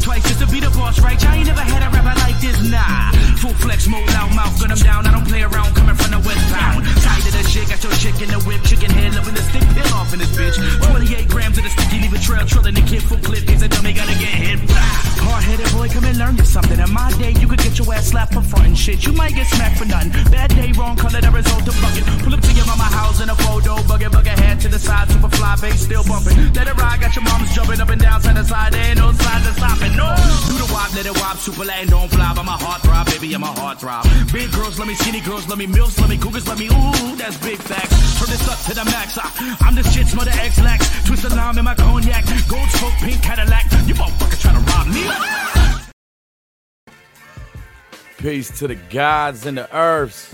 twice just to be the boss, right? I ain't never had a rapper like this, nah. Full flex mode, loud mouth, gun him down. I don't play around, coming from the westbound. Tired of that shit, got your chick in the whip, chicken head, loving the stick, peel off in this bitch. 28 grams of the sticky, leave a trail, trilling the kid full clip. He's a dummy, gotta get hit. Hard-headed boy, come and learn you something. In my day, you could get your ass slapped for front and shit. You might get smacked for nothing. Bad day, wrong color, the result of bucket. Pull up to your mama house in a photo, bucket head to the side, super fly, bass still bumping. Let it ride, got your mamas jumping up and down, side to side, there ain't no signs of stopping, no. Do the wop, let it wop, super land, don't fly, I'm a heartthrob, baby, I'm a heartthrob. Big girls, let me skinny girls, let me milfs, let me cougars, let me ooh, that's big facts. Turn this up to the max, I'm the shit's mother X-Lax. Twist the lime in my cognac, gold smoke, pink Cadillac. You motherfucker trying to rob me. Peace to the gods and the earths.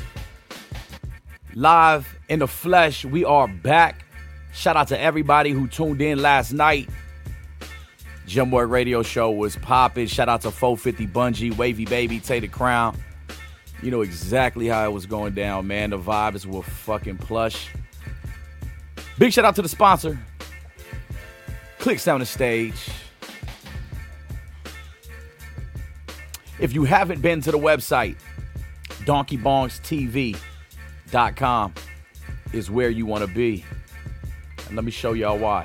Live in the flesh, we are back. Shout out to everybody who tuned in last night. Gemwork Radio Show was popping. Shout out to 450 Bungie, Wavy Baby, Tay the Crown. You know exactly how it was going down, man. The vibes were fucking plush. Big shout out to the sponsor, Click Sound and Stage. If you haven't been to the website, DonkeyBongsTV.com is where you want to be. And let me show y'all why.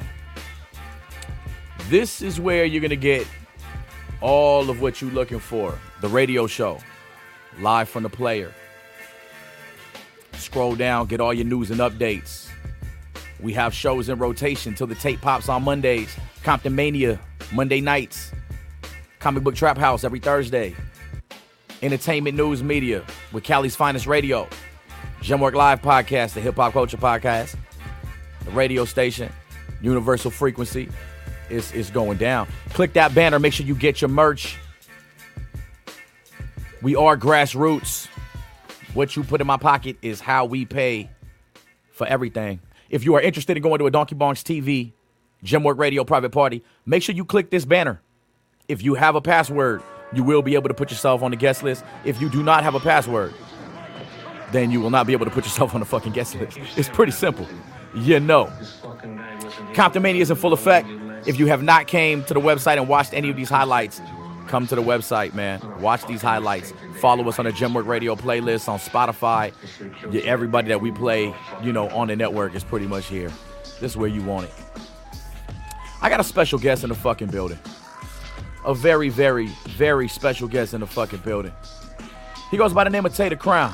This is where you're going to get all of what you're looking for. The radio show, live from the player. Scroll down, get all your news and updates. We have shows in rotation till the tape pops on Mondays. Compton Mania, Monday nights. Comic Book Trap House every Thursday. Entertainment News Media with Cali's Finest Radio. Gemwork Live Podcast, the Hip Hop Culture Podcast. The radio station, Universal Frequency, is going down. Click that banner. Make sure you get your merch. We are grassroots. What you put in my pocket is how we pay for everything. If you are interested in going to a Donkey Bongs TV, Gemwork Radio private party, make sure you click this banner. If you have a password, you will be able to put yourself on the guest list. If you do not have a password, then you will not be able to put yourself on the fucking guest list. It's pretty simple. You know. Compton Mania is in full effect. If you have not came to the website and watched any of these highlights, come to the website, man. Watch these highlights. Follow us on the Gemwork Radio playlist on Spotify. Everybody that we play, on the network is pretty much here. This is where you want it. I got a special guest in the fucking building. A very, very, very special guest in the fucking building. He goes by the name of Tay the Crown.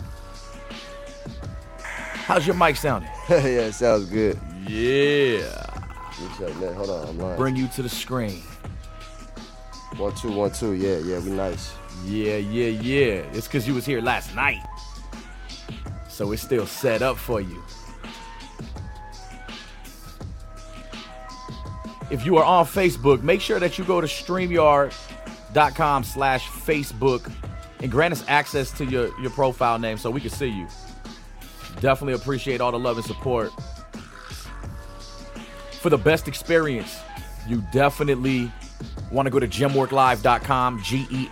How's your mic sounding? Yeah, it sounds good. Yeah. Hold on, I'm lying. Bring you to the screen. 1 2 1 2. Yeah, we nice. Yeah. It's because you was here last night, so it's still set up for you. If you are on Facebook, make sure that you go to StreamYard.com/Facebook and grant us access to your profile name so we can see you. Definitely appreciate all the love and support. For the best experience, you definitely want to go to GemWorkLive.com,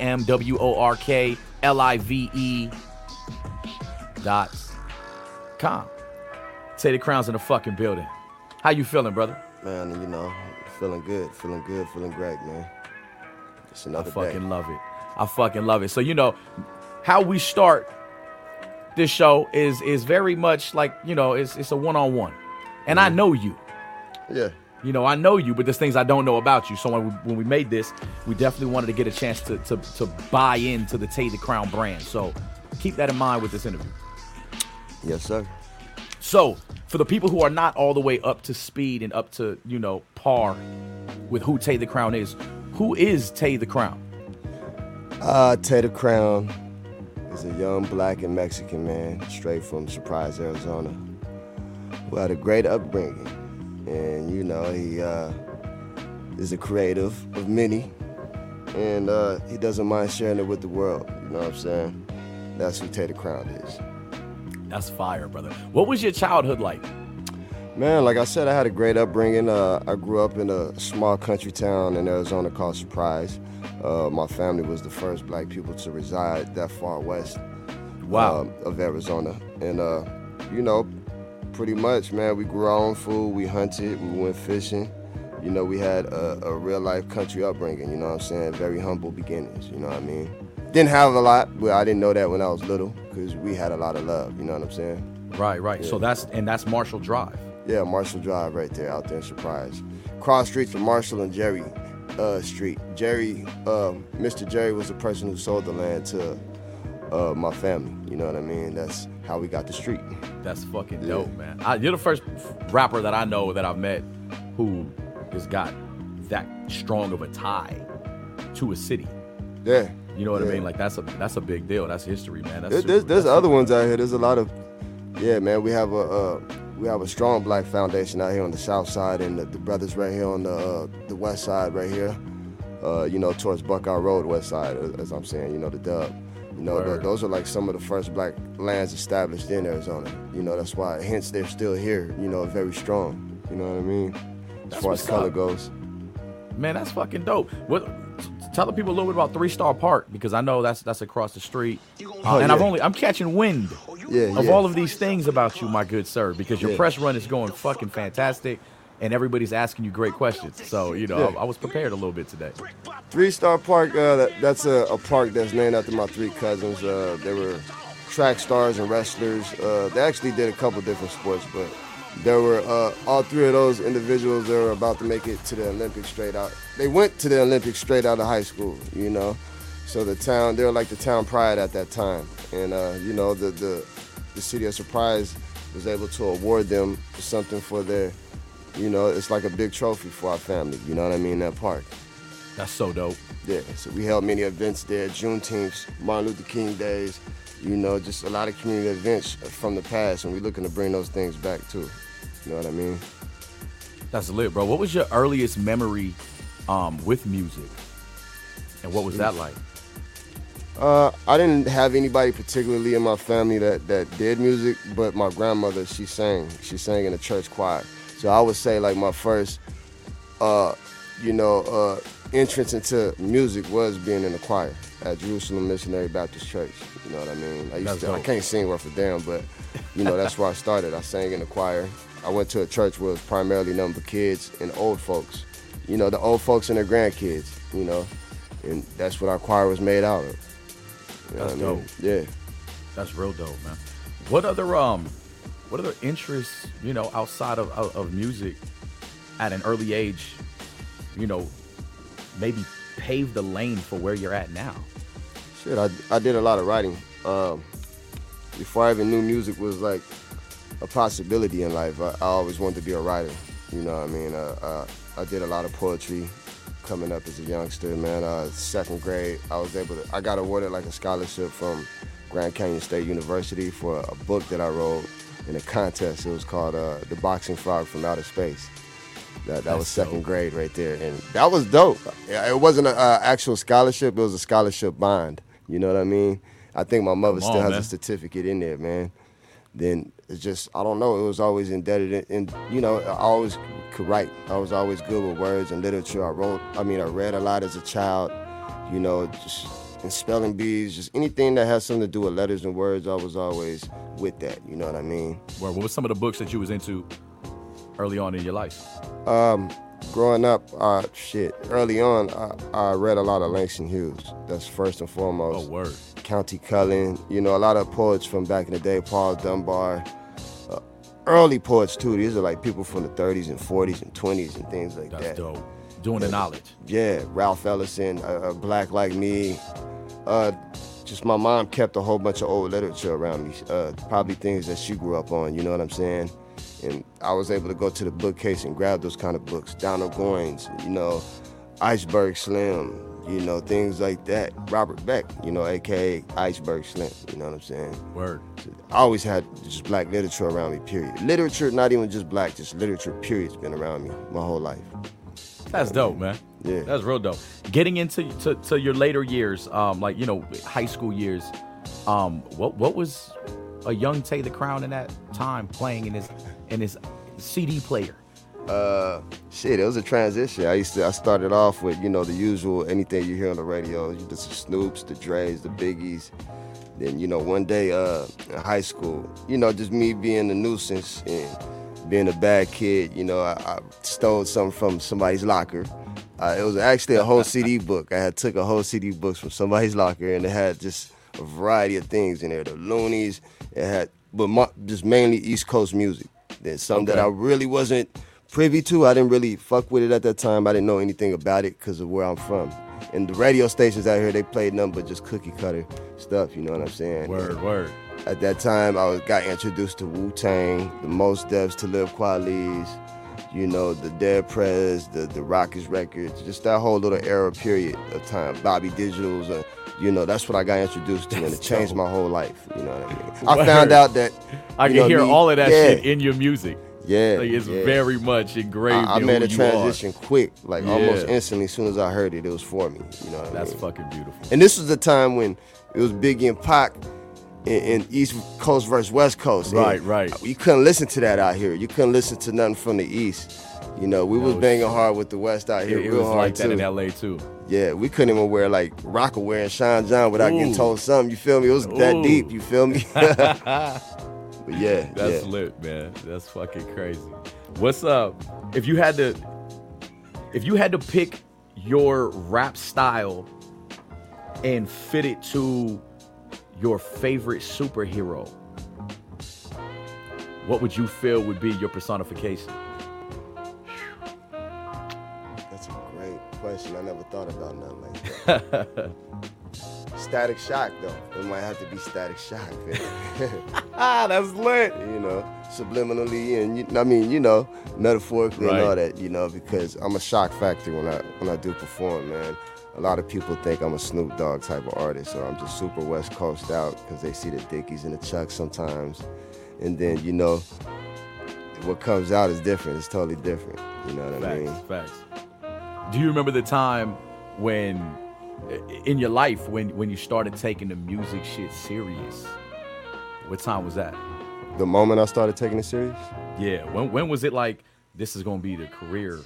GemWorkLive.com. Tay the Crown's in the fucking building. How you feeling, brother? Man, feeling good, feeling great, man. It's another day. I fucking love it. So, how we start this show is very much like, it's a one-on-one. And I know you. Yeah. I know you, but there's things I don't know about you. So when we made this, we definitely wanted to get a chance to buy into the Tay the Crown brand. So keep that in mind with this interview. Yes, sir. So for the people who are not all the way up to speed and up to, par with who Tay the Crown is, who is Tay the Crown? Tay the Crown is a young black and Mexican man straight from Surprise, Arizona, who had a great upbringing. And, he is a creative of many, and he doesn't mind sharing it with the world. You know what I'm saying? That's who Tay the Crown is. That's fire, brother. What was your childhood like? Man, like I said, I had a great upbringing. I grew up in a small country town in Arizona called Surprise. My family was the first black people to reside that far west of Arizona. And, pretty much, man, we grew our own food, we hunted, we went fishing. You know, we had a real life country upbringing, you know what I'm saying? Very humble beginnings, you know what I mean? Didn't have a lot, but I didn't know that when I was little because we had a lot of love, you know what I'm saying? Right. Yeah. So that's Marshall Drive. Yeah, Marshall Drive right there out there in Surprise. Cross streets from Marshall and Jerry Street. Mr. Jerry was the person who sold the land to my family, you know what I mean? That's how we got the street. That's fucking dope, man. You're the first rapper that I know that I've met who has got that strong of a tie to a city. Yeah. You know what I mean? Like that's a big deal. That's history, man. There's other ones out here. There's a lot of, yeah, man. We have a strong black foundation out here on the south side, and the brothers right here on the west side right here. You know, towards Buckeye Road, west side, as I'm saying. You know, the Dub. You know, those are like some of the first black lands established in Arizona. You know, that's why, hence they're still here. You know, very strong. You know what I mean? As far as color goes. Man, that's fucking dope. Tell the people a little bit about 3 Star Park, because I know that's across the street. And I'm catching wind of all of these things about you, my good sir, because your press run is going fucking fantastic, and everybody's asking you great questions. So, you know, I was prepared a little bit today. 3 Star Park, that's a park that's named after my 3 cousins. They were track stars and wrestlers. They actually did a couple different sports, but there were all 3 of those individuals that were about to make it to the Olympics straight out. They went to the Olympics straight out of high school, you know. So they were like the town pride at that time. And, you know, the city of Surprise was able to award them something for their, you know, it's like a big trophy for our family, you know what I mean, that park. That's so dope. Yeah, so we held many events there, Juneteenth, Martin Luther King days, you know, just a lot of community events from the past, and we're looking to bring those things back too. You know what I mean? That's lit, bro. What was your earliest memory with music? And what was that like? I didn't have anybody particularly in my family that did music, but my grandmother, she sang in a church choir. So I would say like my first, entrance into music was being in the choir at Jerusalem Missionary Baptist Church. You know what I mean? I can't sing worth a damn, but you know, that's where I started. I sang in the choir. I went to a church where it was primarily nothing but kids and old folks. You know, the old folks and their grandkids, you know, and that's what our choir was made out of. You know that's what I mean? dope. Yeah. That's real dope, man. What other interests, you know, outside of music at an early age, you know, maybe paved the lane for where you're at now? Shit, I did a lot of writing. Before I even knew music was like a possibility in life, I always wanted to be a writer. You know what I mean? I did a lot of poetry coming up as a youngster, man. Second grade, I got awarded like a scholarship from Grand Canyon State University for a book that I wrote in a contest. It was called The Boxing Frog from Outer Space. That was second grade right there, and that was dope. It wasn't an actual scholarship, it was a scholarship bond. You know what I mean? I think my mother still has a certificate in there, man. Then it's just, I don't know, it was always indebted in, you know, I always could write. I was always good with words and literature. I read a lot as a child, you know, just in spelling bees, just anything that has something to do with letters and words, I was always with that, you know what I mean? What was some of the books that you was into early on in your life? Growing up, early on, I read a lot of Langston Hughes. That's first and foremost. Oh, word. Countee Cullen, you know, a lot of poets from back in the day, Paul Dunbar. Early poets, too. These are like people from the 30s and 40s and 20s and things like that. That's dope. Doing the knowledge. Yeah, Ralph Ellison, Black Like Me. Just my mom kept a whole bunch of old literature around me, probably things that she grew up on, you know what I'm saying? And I was able to go to the bookcase and grab those kind of books. Donald Goines, you know, Iceberg Slim, you know, things like that. Robert Beck, you know, a.k.a. Iceberg Slim, you know what I'm saying? Word. So I always had just black literature around me, period. Literature, not even just black, just literature, period, has been around me my whole life. That's dope, man. Yeah. That's real dope. Getting into to your later years, like, you know, high school years, what was a young Tay the Crown in that time playing in his CD player? It was a transition. I started off with, you know, the usual, anything you hear on the radio, the Snoops, the Dre's, the Biggies. Then, you know, one day in high school, you know, just me being a nuisance and being a bad kid, you know, I stole something from somebody's locker. It was actually a whole CD book. I had took a whole CD book from somebody's locker, and it had just a variety of things in there. The Loonies, it had, but just mainly East Coast music. Then some that I really wasn't privy to. I didn't really fuck with it at that time. I didn't know anything about it because of where I'm from. And the radio stations out here, they played nothing but just cookie cutter stuff, you know what I'm saying? Word. At that time, got introduced to Wu-Tang, the Mos Defs, Talib Kweli's, you know, the Dead Prez, the Rockets records, just that whole little era period of time. Bobby Digital's, you know, that's what I got introduced to, and it changed my whole life, you know what I mean? I found out that... I can hear all of that shit in your music. Yeah. Like, it's very much engraved I in made who a you transition quick, like almost instantly. As soon as I heard it, it was for me, you know what I mean? That's fucking beautiful. And this was the time when it was Biggie and Pac in East Coast versus West Coast. Right. You couldn't listen to that out here. You couldn't listen to nothing from the East. You know, we was banging hard with the West out here, it real was hard like too. that in L.A. too. Yeah, we couldn't even wear like Rockaway and Sean John without getting told something. You feel me? It was that deep. You feel me? But yeah, that's lit, man. That's fucking crazy. What's up? If you had to pick your rap style and fit it to your favorite superhero, what would you feel would be your personification? That's a great question. I never thought about nothing like that. Static Shock, though. It might have to be Static Shock, man. That's lit. You know, subliminally and, I mean, you know, metaphorically and all that, you know, because I'm a shock factor when I do perform, man. A lot of people think I'm a Snoop Dogg type of artist, or I'm just super West Coast out because they see the Dickies and the Chucks sometimes. And then, you know, what comes out is different. It's totally different. You know what I mean? Facts. Do you remember the time when, in your life, when you started taking the music shit serious? What time was that? The moment I started taking it serious? Yeah. When was it like, this is going to be the career?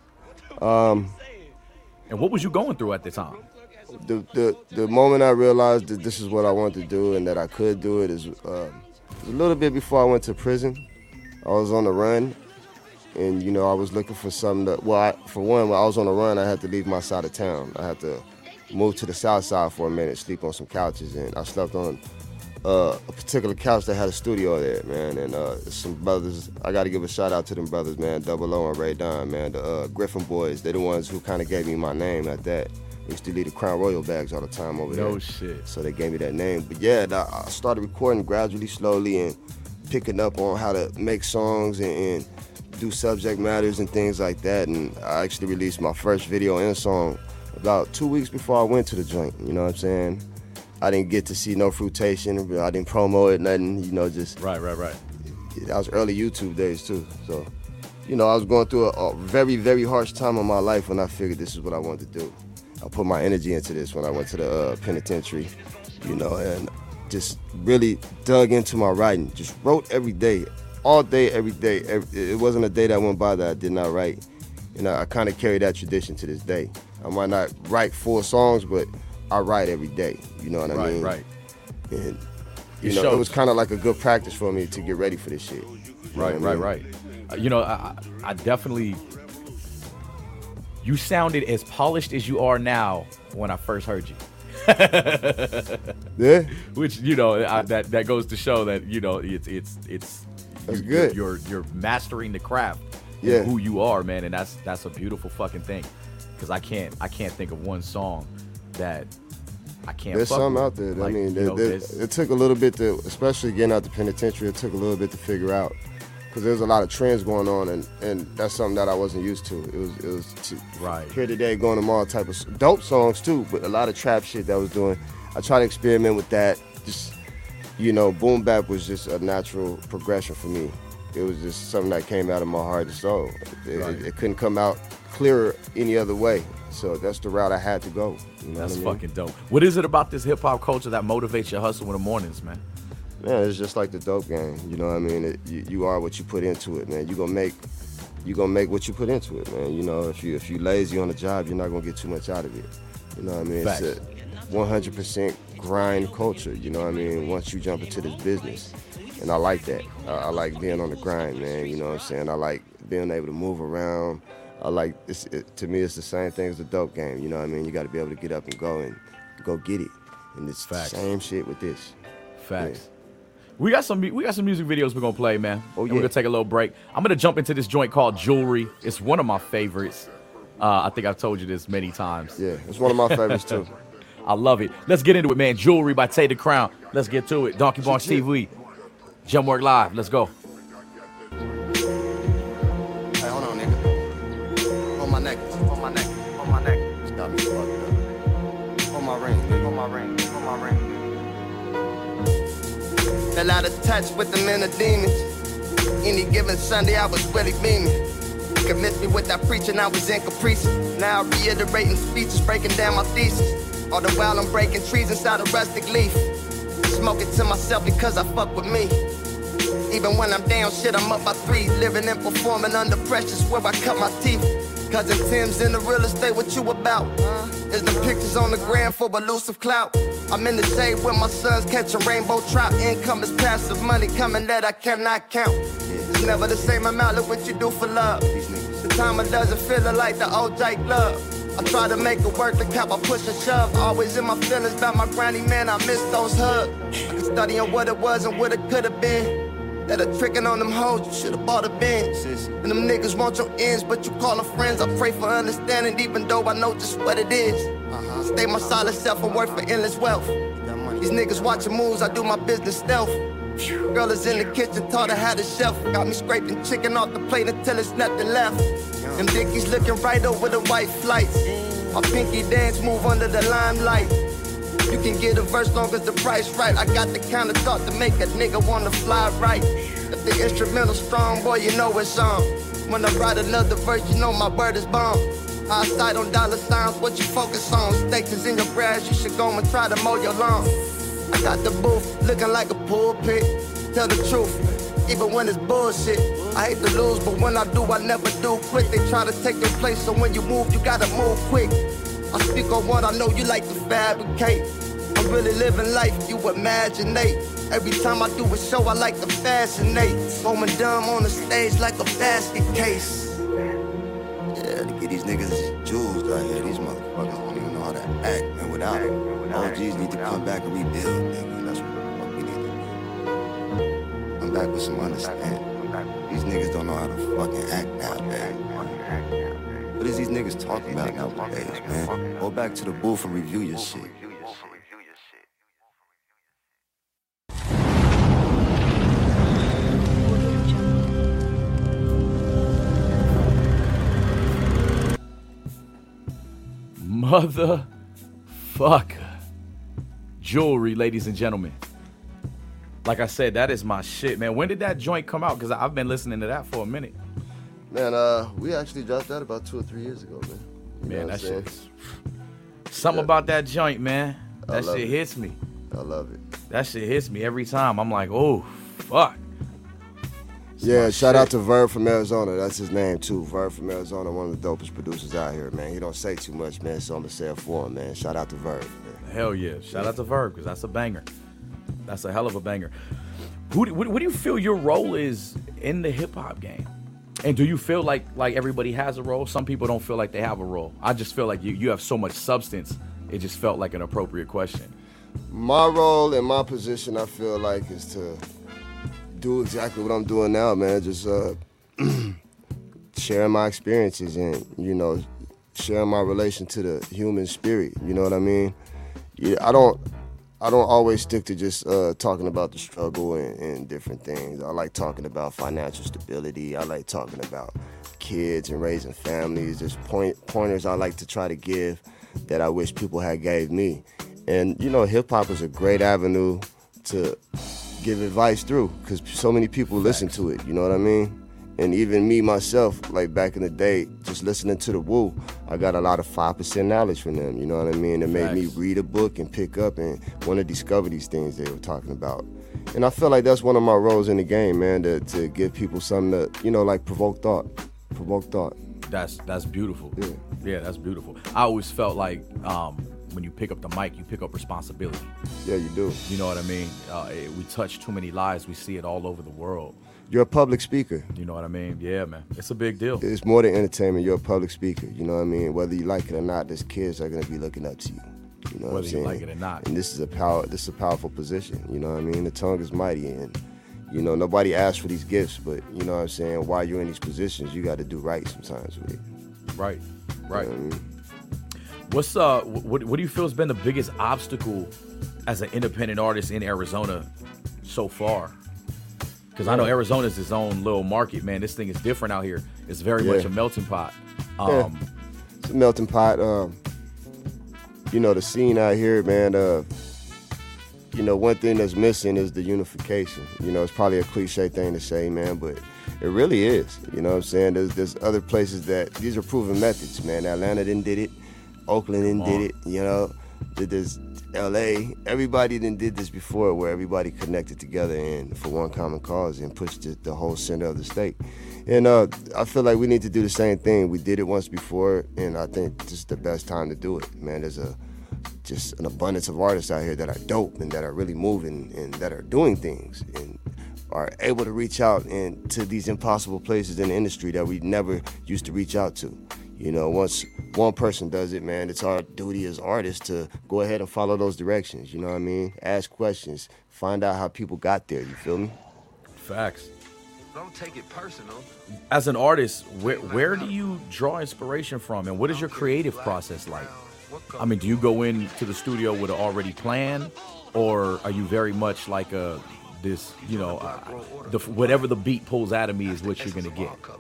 And what was you going through at the time? The moment I realized that this is what I wanted to do and that I could do it is a little bit before I went to prison. I was on the run, and, you know, I was looking for something that, for one, when I was on the run, I had to leave my side of town. I had to move to the south side for a minute, sleep on some couches, and I slept on a particular couch that had a studio there, man, and some brothers, I got to give a shout out to them brothers, man, Double O and Ray Don, man, the Griffin boys, they're the ones who kind of gave me my name at that. I used to leave the Crown Royal bags all the time over there. No shit. So they gave me that name. But yeah, I started recording gradually, slowly, and picking up on how to make songs and do subject matters and things like that. And I actually released my first video and song about 2 weeks before I went to the joint, you know what I'm saying? I didn't get to see no fruitation, I didn't promo it, nothing, you know, just... Right. That was early YouTube days, too. So, you know, I was going through a very, very harsh time in my life when I figured this is what I wanted to do. I put my energy into this when I went to the penitentiary, you know, and just really dug into my writing. Just wrote every day, all day, every day. It wasn't a day that went by that I did not write. And I kind of carry that tradition to this day. I might not write full songs, but I write every day. You know what I mean? Right. And, you know, it was kind of like a good practice for me to get ready for this shit. Right. You know, I definitely... You sounded as polished as you are now when I first heard you. Yeah. Which, you know, that goes to show that, you know, it's that's good. You're mastering the craft. Yeah. Who you are, man, and that's a beautiful fucking thing. Because I can't think of one song that I can't. There's fuck some with. out there. Like, I mean, you know, it took a little bit to, especially getting out the penitentiary. It took a little bit to figure out. Because there's a lot of trends going on, and that's something that I wasn't used to. It was right here today, going to all type of dope songs too, but a lot of trap shit that I was doing. I tried to experiment with that. Just, you know, boom bap was just a natural progression for me. It was just something that came out of my heart and soul. It couldn't come out clearer any other way. So that's the route I had to go. You know that's what I mean? fucking dope. What is it about this hip hop culture that motivates your hustle in the mornings, man? Man, it's just like the dope game. You know what I mean? You are what you put into it, man. You gonna make what you put into it, man. You know, if you lazy on the job, you're not gonna get too much out of it. You know what I mean? Facts. It's a 100% grind culture. You know what I mean? Once you jump into this business, And I like that. I like being on the grind, man. You know what I'm saying? I like being able to move around. I like, to me, it's the same thing as the dope game. You know what I mean? You got to be able to get up and go get it. And it's Facts. the same shit with this. Facts. Yeah. We got some music videos we're gonna play, man. Oh, yeah. We're gonna take a little break. I'm gonna jump into this joint called Jewelry. It's one of my favorites. I think I've told you this many times. Yeah, it's one of my favorites too. I love it. Let's get into it, man. Jewelry by Tay the Crown. Let's get to it. Donkey Bonks TV. Gemwork Live. Let's go. Hey, hold on, nigga. On my neck. On my neck. On my neck. Stop me fucked up. On my ring. On my ring. On my ring. Fell out of touch with the men of demons. Any given Sunday, I was really beaming. Convinced me with that preaching, I was in caprice. Now reiterating speeches, breaking down my thesis. All the while I'm breaking trees inside a rustic leaf. Smoking to myself because I fuck with me. Even when I'm down, shit, I'm up by 3. Living and performing under pressure's where I cut my teeth. Cousin Tim's in the real estate, what you about? Is the pictures on the gram for elusive clout? I'm in the shade with my sons catching rainbow trout. Income is passive, money coming that I cannot count. It's never the same amount, look what you do for love. The time it doesn't feel like the old Jake Love. I try to make it work, the cap I push and shove. Always in my feelings about my granny, man, I miss those hugs. I can study on what it was and what it could have been. That are tricking on them hoes, you should've bought a Benz. And them niggas want your ends, but you call them friends. I pray for understanding, even though I know just what it is. Stay my solid self and work for endless wealth. These niggas watching moves, I do my business stealth. Girl is in the kitchen, taught her how to chef. Got me scraping chicken off the plate until it's nothing left. Them dickies looking right over the white flights. My pinky dance move under the limelight. You can get a verse long as the price right. I got the kind of thought to make a nigga wanna fly right. If the instrumental strong, boy, you know it's on. When I write another verse, you know my word is bomb. Eyesight on dollar signs, what you focus on. Stakes is in your grass, you should go and try to mow your lawn. I got the booth looking like a pulpit. Tell the truth, even when it's bullshit. I hate to lose, but when I do, I never do quit. They try to take your place, so when you move, you gotta move quick. I speak on what I know you like to fabricate. I'm really living life, you imaginate. Every time I do a show, I like to fascinate. Going dumb on the stage like a basket case. Yeah, to get these niggas jewels out here, these motherfuckers don't even know how to act, man, without them. OGs need to come back and rebuild, nigga. That's what the fuck we need to do. Come back with some understanding. These niggas don't know how to fucking act nowadays. What is these niggas talking about nowadays, man? Go back to the booth and review your shit. Motherfucker. Jewelry, ladies and gentlemen. Like I said, that is my shit, man. When did that joint come out? Because I've been listening to that for a minute. Man, we actually dropped that about 2 or 3 years ago, man. Man, that shit. Something about that joint, man. That shit hits me. I love it. That shit hits me every time. I'm like, oh, fuck. Yeah, shout out to Verb from Arizona. That's his name, too. Verb from Arizona, one of the dopest producers out here, man. He don't say too much, man, so I'm going to say it for him, man. Shout out to Verb, man. Hell yeah. Shout out to Verb, because that's a banger. That's a hell of a banger. What do you feel your role is in the hip-hop game? And do you feel like everybody has a role? Some people don't feel like they have a role. I just feel like you have so much substance, it just felt like an appropriate question. My role and my position, I feel like, is to do exactly what I'm doing now, man. Just sharing my experiences and, you know, sharing my relation to the human spirit. You know what I mean? Yeah, I don't always stick to just talking about the struggle and different things. I like talking about financial stability. I like talking about kids and raising families. There's pointers I like to try to give that I wish people had gave me. And, you know, hip-hop is a great avenue to give advice through because so many people listen to it, you know what I mean? And even me, myself, like back in the day, just listening to the Wu, I got a lot of 5% knowledge from them, you know what I mean? It made me read a book and pick up and want to discover these things they were talking about. And I feel like that's one of my roles in the game, man, to give people something to, you know, like provoke thought. Provoke thought. That's beautiful. Yeah. Yeah, that's beautiful. I always felt like when you pick up the mic, you pick up responsibility. Yeah, you do. You know what I mean? We touch too many lives. We see it all over the world. You're a public speaker. You know what I mean? Yeah, man. It's a big deal. It's more than entertainment. You're a public speaker. You know what I mean? Whether you like it or not, there's kids that are going to be looking up to you. You know what I'm Whether saying? you like it or not. And this is a powerful position. You know what I mean? The tongue is mighty, and you know nobody asked for these gifts, but you know what I'm saying? While you're in these positions, you got to do right sometimes with it. Right. You know what I mean? What's what do you feel has been the biggest obstacle as an independent artist in Arizona so far? Because I know Arizona's its own little market, man. This thing is different out here. It's very much a melting pot. It's a melting pot. You know, the scene out here, man, you know, one thing that's missing is the unification. You know, it's probably a cliche thing to say, man, but it really is. You know what I'm saying? There's other places that, these are proven methods, man. Atlanta done did it. Oakland done did it, you know. There's LA, everybody done did this before where everybody connected together and for one common cause and pushed the whole center of the state. And I feel like we need to do the same thing. We did it once before, and I think this is the best time to do it, man. There's just an abundance of artists out here that are dope and that are really moving and that are doing things and are able to reach out and to these impossible places in the industry that we never used to reach out to. You know, once one person does it, man, it's our duty as artists to go ahead and follow those directions. You know what I mean? Ask questions, find out how people got there. You feel me? Facts. Don't take it personal. As an artist, where do you draw inspiration from, and what is your creative process like? I mean, do you go into the studio with an already plan, or are you very much like whatever the beat pulls out of me is what you're gonna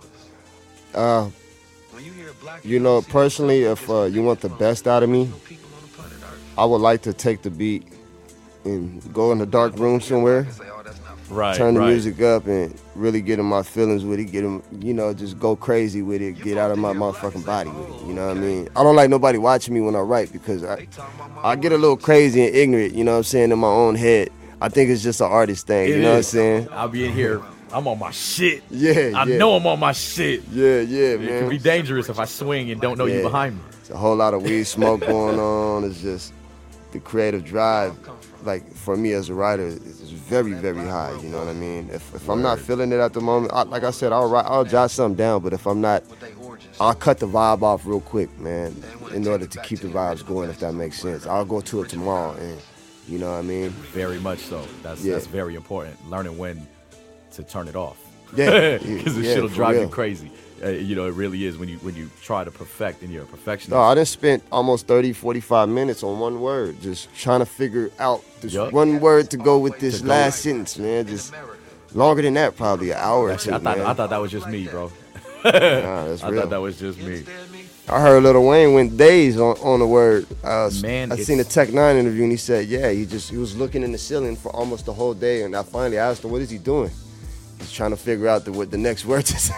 get? You know, personally, if you want the best out of me, I would like to take the beat and go in a dark room somewhere, turn the music up and really get in my feelings with it, get them, you know, just go crazy with it, get out of my motherfucking body with it, you know what I mean? I don't like nobody watching me when I write because I get a little crazy and ignorant, you know what I'm saying, in my own head. I think it's just an artist thing, you know what I'm saying? I'll be in here, I'm on my shit. I know I'm on my shit. Yeah, man. It can be dangerous if I swing and don't know you behind me. It's a whole lot of weed smoke going on. It's just the creative drive, like for me as a writer, is very, very high. You know what I mean? If I'm not feeling it at the moment, like I said, I'll jot something down. But if I'm not, I'll cut the vibe off real quick, man, in order to keep the vibes going. If that makes sense, I'll go to it tomorrow, and you know what I mean. Very much so. That's very important. Learning when to turn it off. Yeah, because this shit'll drive you crazy. You know, it really is when you try to perfect and you're a perfectionist. No, I done spent almost 30, 45 minutes on one word, just trying to figure out this one word to go with this last sentence, man. Just longer than that, probably an hour or two, I thought that was just me, bro. Nah, that's real. I thought that was just me. I heard Lil Wayne went days on the word. Man, I seen a Tech Nine interview and he said, he was looking in the ceiling for almost the whole day, and I finally asked him, what is he doing? He's trying to figure out what the next word to say.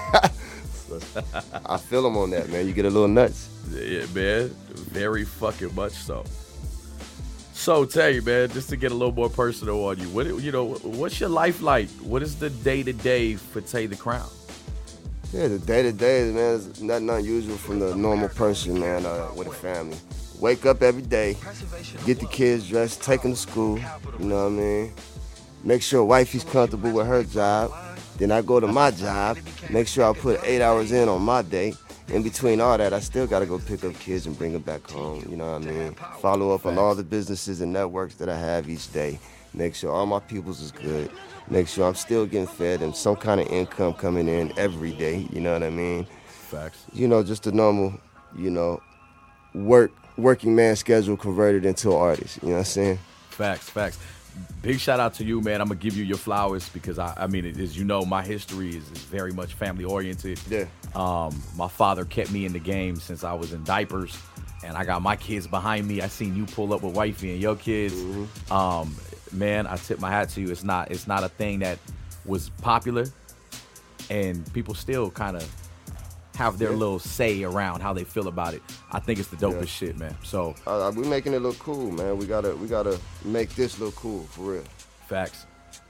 I feel him on that, man. You get a little nuts. Yeah, man. Very fucking much so. So, tell you, man, just to get a little more personal on you, what's your life like? What is the day-to-day for Tay the Crown? Yeah, the day-to-day, man, is nothing unusual from the normal person, man, with a family. Wake up every day, get the kids dressed, take them to school, you know what I mean? Make sure wifey's comfortable with her job. Then I go to my job, make sure I put 8 hours in on my day. In between all that, I still got to go pick up kids and bring them back home, you know what I mean? Follow up on all the businesses and networks that I have each day. Make sure all my peoples is good. Make sure I'm still getting fed and some kind of income coming in every day, you know what I mean? Facts. You know, just a normal, you know, working man schedule converted into an artist, you know what I'm saying? Facts. Big shout out to you, man. I'm gonna give you your flowers because I mean, as you know, my history is very much family oriented. Yeah. My father kept me in the game since I was in diapers, and I got my kids behind me. I seen you pull up with wifey and your kids. Mm-hmm. Man, I tip my hat to you. It's not a thing that was popular, and people still kind of have their little say around how they feel about it. I think it's the dopest shit, man. So we making it look cool, man. We gotta make this look cool for real. Facts.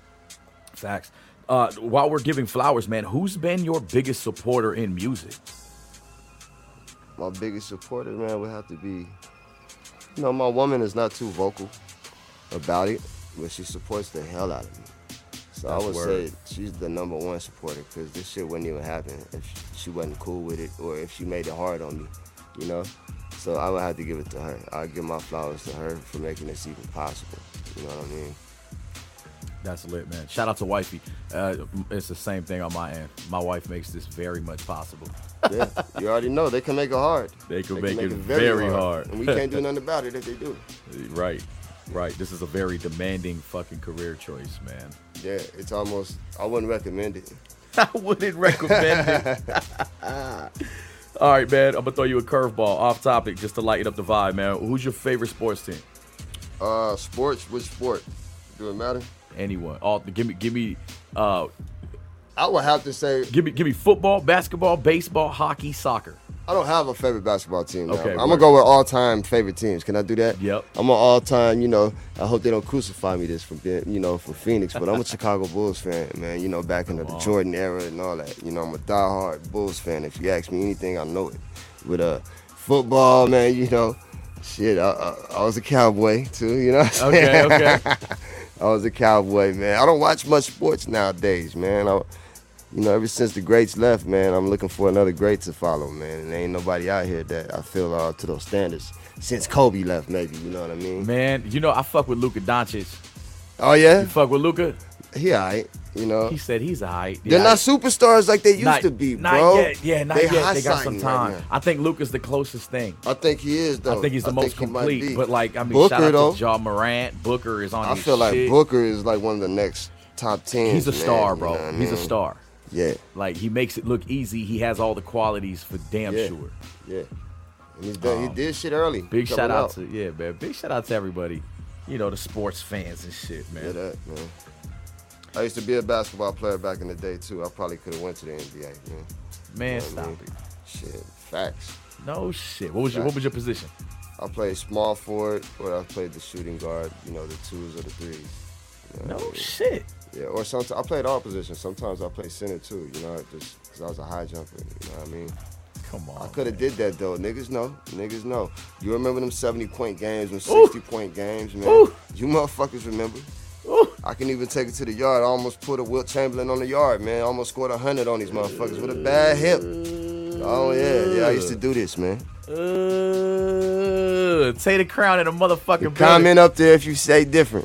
While we're giving flowers, man, who's been your biggest supporter in music? My biggest supporter, man, would have to be You know, my woman is not too vocal about it, but she supports the hell out of me. So That's I would word. say she's the number one supporter, because this shit wouldn't even happen if she wasn't cool with it, or if she made it hard on me, you know? So I would have to give it to her. I'd give my flowers to her for making this even possible. You know what I mean? That's lit, man. Shout out to wifey. It's the same thing on my end. My wife makes this very much possible. Yeah, you already know. They can make it hard. They can make it very hard. And we can't do nothing about it if they do. Right. This is a very demanding fucking career choice, man. Yeah, it's almost, I wouldn't recommend it. I wouldn't recommend it. All right, man. I'm gonna throw you a curveball off topic just to lighten up the vibe, man. Who's your favorite sports team? Sports, which sport? Do it matter? Anyone? Give me I would have to say, give me football, basketball, baseball, hockey, soccer. I don't have a favorite basketball team now. Okay, I'm going to go with all-time favorite teams. Can I do that? Yep. I'm an all-time, I hope they don't crucify me this from being, from Phoenix, but I'm a Chicago Bulls fan, man, back in the Jordan era and all that. I'm a diehard Bulls fan. If you ask me anything, I know it. With football, man, shit, I was a Cowboy, too, you know what I'm saying? Okay. I was a Cowboy, man. I don't watch much sports nowadays, man. Ever since the greats left, man, I'm looking for another great to follow, man. And there ain't nobody out here that I feel to those standards. Since Kobe left, maybe, you know what I mean? Man, I fuck with Luka Doncic. Oh, yeah? You fuck with Luka? He all right, He said he's all right. They're not superstars like they used to be, bro. Not yet. Yeah, not yet. They got high-siding some time. right now. I think Luka's the closest thing. I think he is, though. I think he's the most he might complete. be. But, Booker, shout out though. to Ja Morant. Booker is on I his feel like shit. Booker is like one of the next top 10. He's a star, bro. You know what I He's a mean? star. Yeah. Like, he makes it look easy. He has all the qualities for damn Yeah. sure. Yeah. And he's done. He did shit early. Big Coming shout out to, man. Big shout out to everybody. The sports fans and shit, man. Yeah, that, man. I used to be a basketball player back in the day, too. I probably could have went to the NBA, man. Man, You know what I stop mean? it. Shit, facts. No shit. What was your position? I played small forward, or I played the shooting guard, the twos or the threes. You know what I No mean? shit. Yeah, or sometimes I played all positions. Sometimes I played center, too, just because I was a high jumper, you know what I mean? Come on. I could have did that, though. Niggas know. You remember them 70-point games and 60-point games, man? Ooh. You motherfuckers remember. Ooh. I can even take it to the yard. I almost put a Wilt Chamberlain on the yard, man. I almost scored 100 on these motherfuckers with a bad hip. Oh, yeah, I used to do this, man. Tater Crown in a motherfucking building. Comment up there if you say different.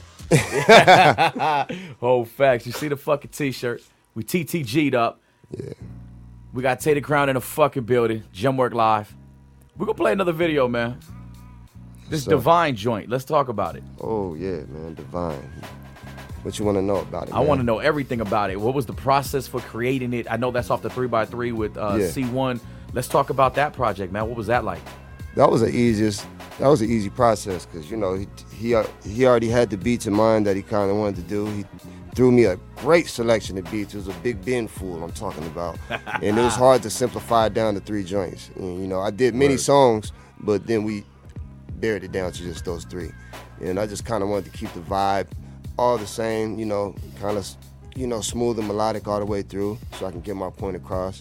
Oh, facts. You see the fucking T-shirt? We TTG'd up. Yeah. We got Tater Crown in a fucking building. Gemwork Live. We're going to play another video, man. This So- Divine joint. Let's talk about it. Oh, yeah, man, Divine. What you want to know about it, I want to know everything about it. What was the process for creating it? I know that's off the 3x3 with C1. Let's talk about that project, man. What was that like? That was an easy process because, he already had the beats in mind that he kind of wanted to do. He threw me a great selection of beats. It was a Big Ben fool I'm talking about. And it was hard to simplify it down to 3 joints. And, I did many songs, but then we buried it down to just those 3. And I just kind of wanted to keep the vibe all the same, kind of, smooth and melodic all the way through so I can get my point across.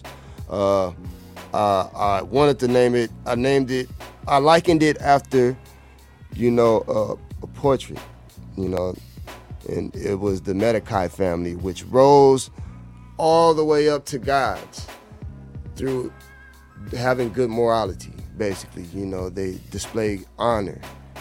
I wanted to name it, I likened it after, a portrait, and it was the Mordecai family, which rose all the way up to God's through having good morality, basically. They displayed honor,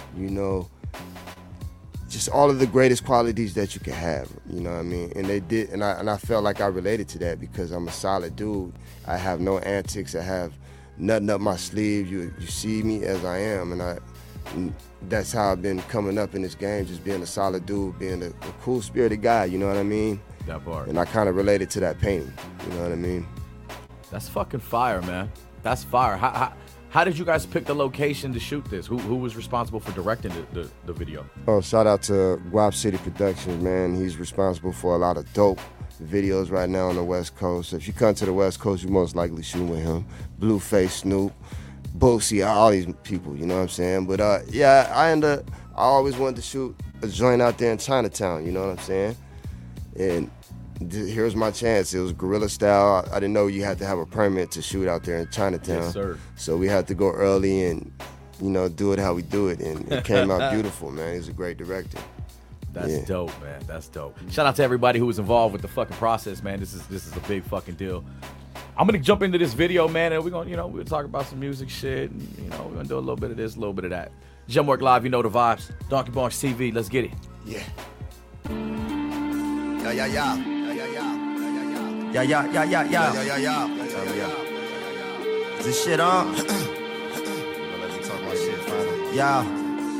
just all of the greatest qualities that you can have, you know what I mean? And they did, and I felt like I related to that because I'm a solid dude. I have no antics. I have nothing up my sleeve. You see me as I am, and that's how I've been coming up in this game, just being a solid dude, being a cool-spirited guy, you know what I mean? That part. And I kind of related to that painting, you know what I mean? That's fucking fire, man. That's fire. How did you guys pick the location to shoot this? Who was responsible for directing the video? Oh, shout out to Guap City Productions, man. He's responsible for a lot of dope videos right now on the West Coast. So if you come to the West Coast, you most likely shoot with him. Blueface, Snoop, Boosie, all these people, you know what I'm saying? But I always wanted to shoot a joint out there in Chinatown, you know what I'm saying? And here's my chance. It was guerrilla style. I didn't know you had to have a permit to shoot out there in Chinatown. Yes, sir. So we had to go early and, do it how we do it, and it came out beautiful, man. He's a great director. That's dope, man. That's dope. Shout out to everybody who was involved with the fucking process, man. This is a big fucking deal. I'm gonna jump into this video, man, and we're gonna, we'll talk about some music shit, and we're gonna do a little bit of this, a little bit of that. Gemwork Live, you know the vibes. Donkey Bonks TV, let's get it. Yeah. Is this shit on? Let me talk my shit finally. Yeah.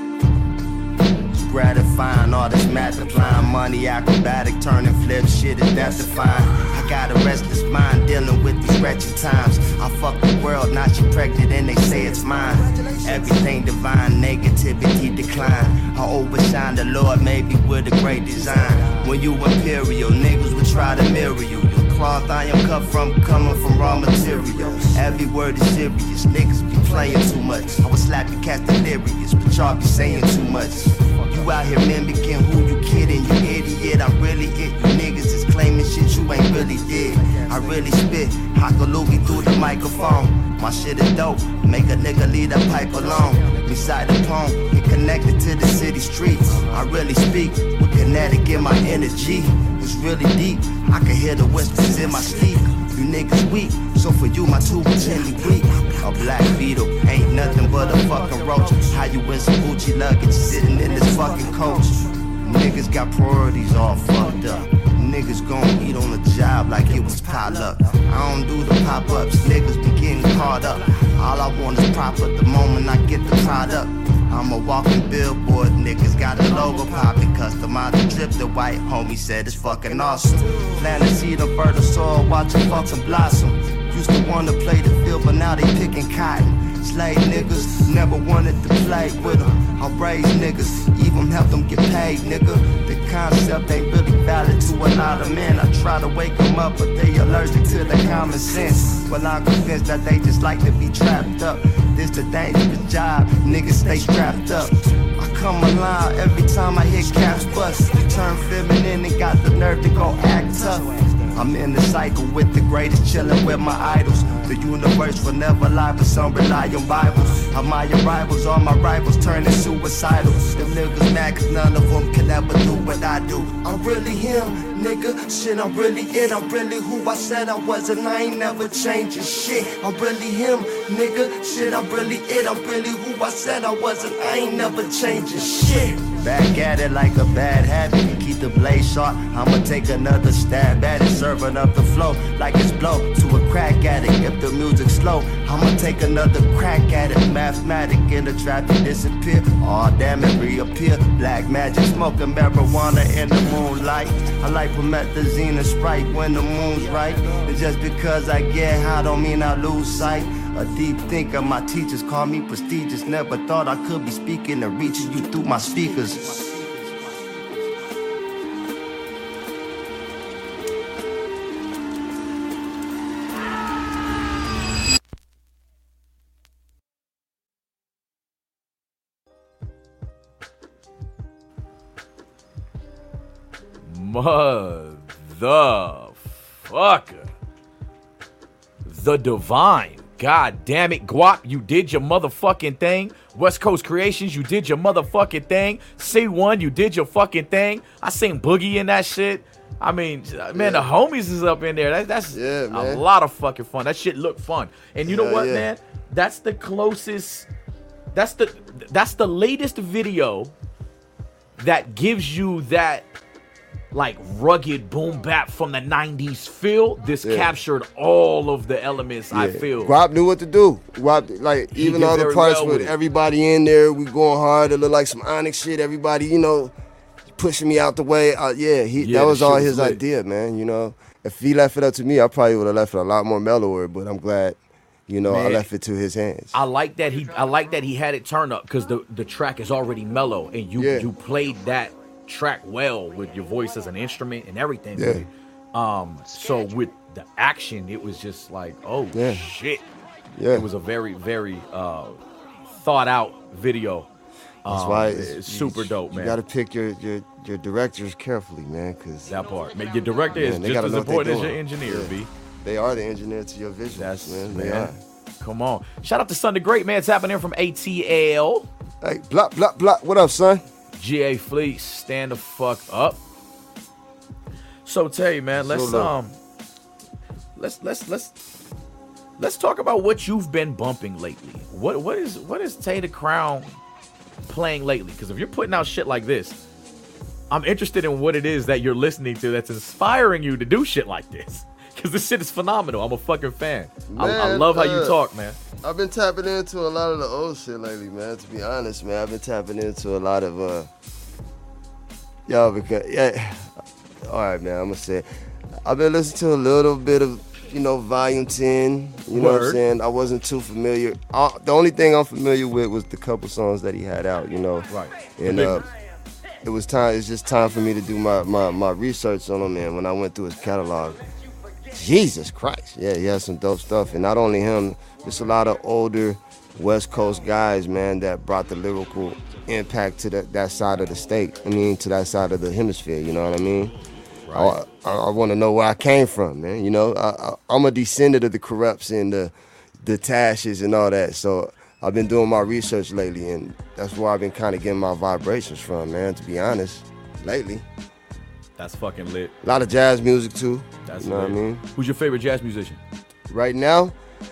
Gratifying, all this multiplying, money acrobatic, turning flip, shit is that's defined. I got a restless mind dealing with these wretched times. I fuck the world, not you pregnant and they say it's mine. Everything divine, negativity decline. I overshine the Lord, maybe with a great design. When you imperial, niggas would try to mirror you. The cloth I am cut from, coming from raw material. Every word is serious, niggas be playing too much. I would slap you, cast delirious, but y'all be saying too much. You out here mimicking who you kidding, you idiot. I'm really it. You niggas is claiming shit you ain't really did. I really spit, hockaloogie through the microphone. My shit is dope, make a nigga leave that pipe alone. Beside the poem, get connected to the city streets. I really speak with kinetic in my energy. It's really deep, I can hear the whispers in my sleep. You niggas weak, so for you my tube is gently weak. A black beetle, ain't nothing but a fucking roach. How you in some Gucci luggage, sitting in this fucking coach? Niggas got priorities all fucked up. Niggas gon' eat on the job like it was potluck. I don't do the pop-ups, niggas be getting caught up. All I want is proper the moment I get the product. I'm a walking billboard, niggas got a logo poppin', customized the drip, the white homie said it's fucking awesome. Plant a seed of fertile soil, watch it fucking blossom. Used to wanna play the field, but now they picking cotton. Slave niggas, never wanted to play with them. I raise niggas, even help them get paid, nigga. The concept ain't really valid to a lot of men. I try to wake them up, but they allergic to the common sense. Well, I'm convinced that they just like to be trapped up. This the dangerous job, niggas stay strapped up. I come alive every time I hit caps bust. Turn feminine and got the nerve to go act tough. I'm in the cycle with the greatest, chillin' with my idols. The universe will never lie, but some rely on Bibles. How my rivals, all my rivals turning suicidal. Them niggas mad cause none of them can ever do what I do. I'm really him, nigga. Shit, I'm really it. I'm really who I said I was, and I ain't never changing shit. I'm really him, nigga. Shit, I'm really it. I'm really who I said I was, and I ain't never changing shit. Back at it like a bad habit. Keep the blade sharp. I'ma take another stab at it. Serving up the flow like it's blow to a crack addict. If the music's slow, I'ma take another crack at it. Mathematic in the traffic disappear. Oh damn it, reappear. Black magic smoking marijuana in the moonlight. I like promethazine and Sprite when the moon's right. And just because I get high don't mean I lose sight. A deep thinker, my teachers call me prestigious. Never thought I could be speaking and reaching you through my speakers. Motherfucker. The Divine. God damn it, Guap, you did your motherfucking thing. West Coast Creations, you did your motherfucking thing. C1, you did your fucking thing. I seen Boogie in that shit. I mean, man, the homies is up in there. That's a lot of fucking fun. That shit looked fun. And you know what, man? That's the closest. That's the latest video that gives you that like rugged boom bap from the 90s feel. This captured all of the elements. I feel Guap knew what to do. Guap, like, even all the parts with everybody in there, we going hard. It looked like some Onyx shit. Everybody, pushing me out the way. That was all his idea, man. If he left it up to me, I probably would have left it a lot more mellower, but I'm glad I left it to his hands. I like that he had it turned up because the track is already mellow, and you played that track well with your voice as an instrument and everything. So with the action, it was just like, shit. It was a very, very thought out video. That's why it's super dope, man. You got to pick your directors carefully, man, because that part. Man, your director is just as important as your engineer, B. They are the engineer to your vision. They are. Come on. Shout out to Son the Great, man. Tapping in from ATL. Hey, block. What up, son? GA Fleet, stand the fuck up. So Tay, man, let's talk about what you've been bumping lately. What is Tay the Crown playing lately? Because if you're putting out shit like this, I'm interested in what it is that you're listening to that's inspiring you to do shit like this. Because this shit is phenomenal. I'm a fucking fan. Man, I love how you talk, man. I've been tapping into a lot of the old shit lately, man. To be honest, man, I've been tapping into a lot of all right, man, I'm gonna say I've been listening to a little bit of, Volume 10. You know what I'm saying? I wasn't too familiar. The only thing I'm familiar with was the couple songs that he had out, Right. And it was time. It's just time for me to do my research on him, man. When I went through his catalog, Jesus Christ, yeah, he has some dope stuff. And not only him, there's a lot of older West Coast guys, man, that brought the lyrical impact to that side of the state. To that side of the hemisphere. You know what I mean? Right. I want to know where I came from, man. I'm a descendant of the Corrupts and the Tashes and all that. So I've been doing my research lately, and that's where I've been kind of getting my vibrations from, man, to be honest, lately. That's fucking lit. A lot of jazz music, too. That's you know lit. what I mean? Who's your favorite jazz musician? Right now?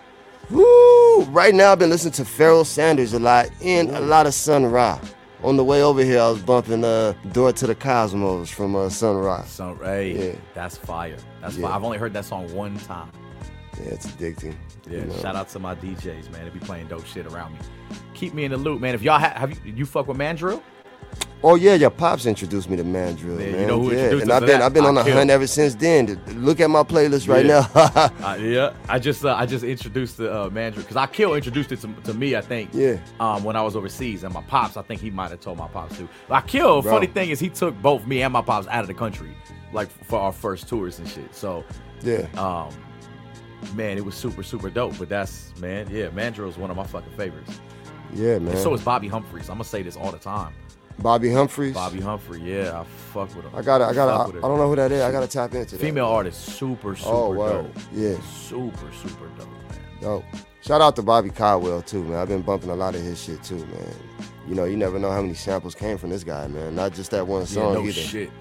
Right now I've been listening to Pharoah Sanders a lot and a lot of Sun Ra. On the way over here, I was bumping Door to the Cosmos from Sun Ra. Yeah. That's fire. That's fire. I've only heard that song one time. Yeah, it's addicting. Yeah, shout out to my DJs, man. They be playing dope shit around me. Keep me in the loop, man. If y'all have you fuck with Mandrill? Oh yeah, your pops introduced me to Mandrill, man. You know who introduced and us to that? I've been on the hunt ever since then. Look at my playlist right now. I just introduced the Mandrill because Akil introduced it to me, I think. Yeah. When I was overseas, and my pops, I think he might have told my pops too. Akil, funny thing is, he took both me and my pops out of the country, like for our first tours and shit. So yeah. Man, it was super, super dope. But Mandrill is one of my fucking favorites. Yeah, man. And so is Bobby Humphries. I'm gonna say this all the time. Bobby Humphries? Yeah, I fuck with him. I don't know who that is. I gotta tap into that. Female artist, super dope. Yeah. Super dope, man. Dope. Shout out to Bobby Caldwell too, man. I've been bumping a lot of his shit too, man. You never know how many samples came from this guy, man. Not just that one song either. Shit.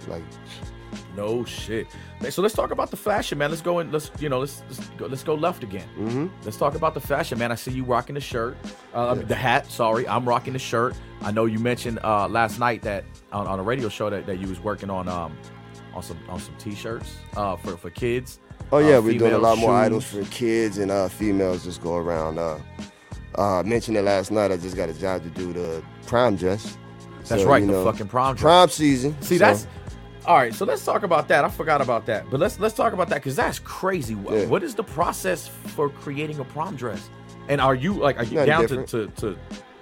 No shit. So let's talk about the fashion, man. Let's go left again. Mm-hmm. Let's talk about the fashion, man. I see you rocking the shirt, the hat. Sorry, I'm rocking the shirt. I know you mentioned last night that on a radio show that you was working on some t-shirts for kids. Oh yeah, we're doing a lot more shoes. items for kids and females. Just go around. Mentioned it last night. I just got a job to do the prom dress. That's right, the fucking prom dress. Prom season. That's. All right, so let's talk about that. I forgot about that, but let's talk about that because that's crazy. Yeah. What is the process for creating a prom dress? And are you down to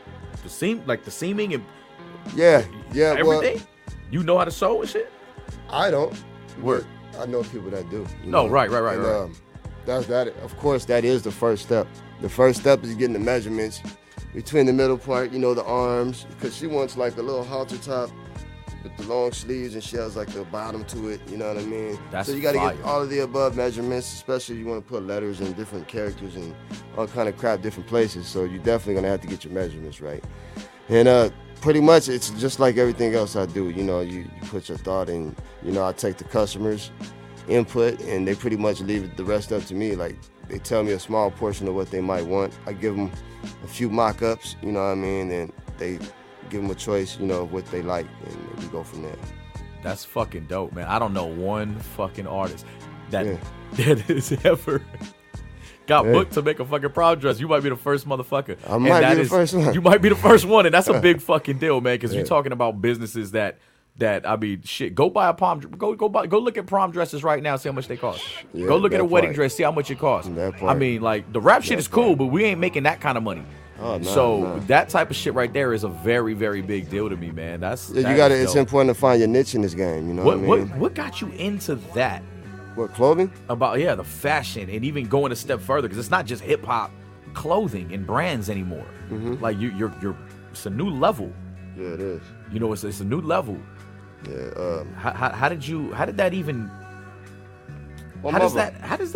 the seaming and everything? You know how to sew and shit? I don't. Word. I know people that do. Right. And, that's that. Of course, that is the first step. The first step is getting the measurements between the middle part, the arms, because she wants like a little halter top with the long sleeves, and she has like the bottom to it, you know what I mean? That's so you gotta fire. get all of the above measurements, especially if you want to put letters and different characters and all kind of crap different places. So you're definitely gonna have to get your measurements right. And pretty much it's just like everything else I do. You put your thought in. I take the customer's input and they pretty much leave the rest up to me. Like they tell me a small portion of what they might want. I give them a few mock-ups, you know what I mean, and they give them a choice, of what they like, and we go from there. That's fucking dope, man. I don't know one fucking artist that has ever got booked to make a fucking prom dress. You might be the first motherfucker. I might be the first one. You might be the first one, and that's a big fucking deal, man. Because you're talking about businesses that I mean, shit. Go buy a go look at prom dresses right now. See how much they cost. Yeah, go look at a wedding part. dress. See how much it costs. That part. I mean, like the rap shit is cool, but we ain't making that kind of money. Oh, no, so that type of shit right there is a very, very big deal to me, man. It's important to find your niche in this game. You know what I mean? What got you into that? What, clothing? About the fashion, and even going a step further, because it's not just hip hop clothing and brands anymore. Mm-hmm. Like you're it's a new level. Yeah, it is. It's a new level. Yeah. How did that even? Well, how does that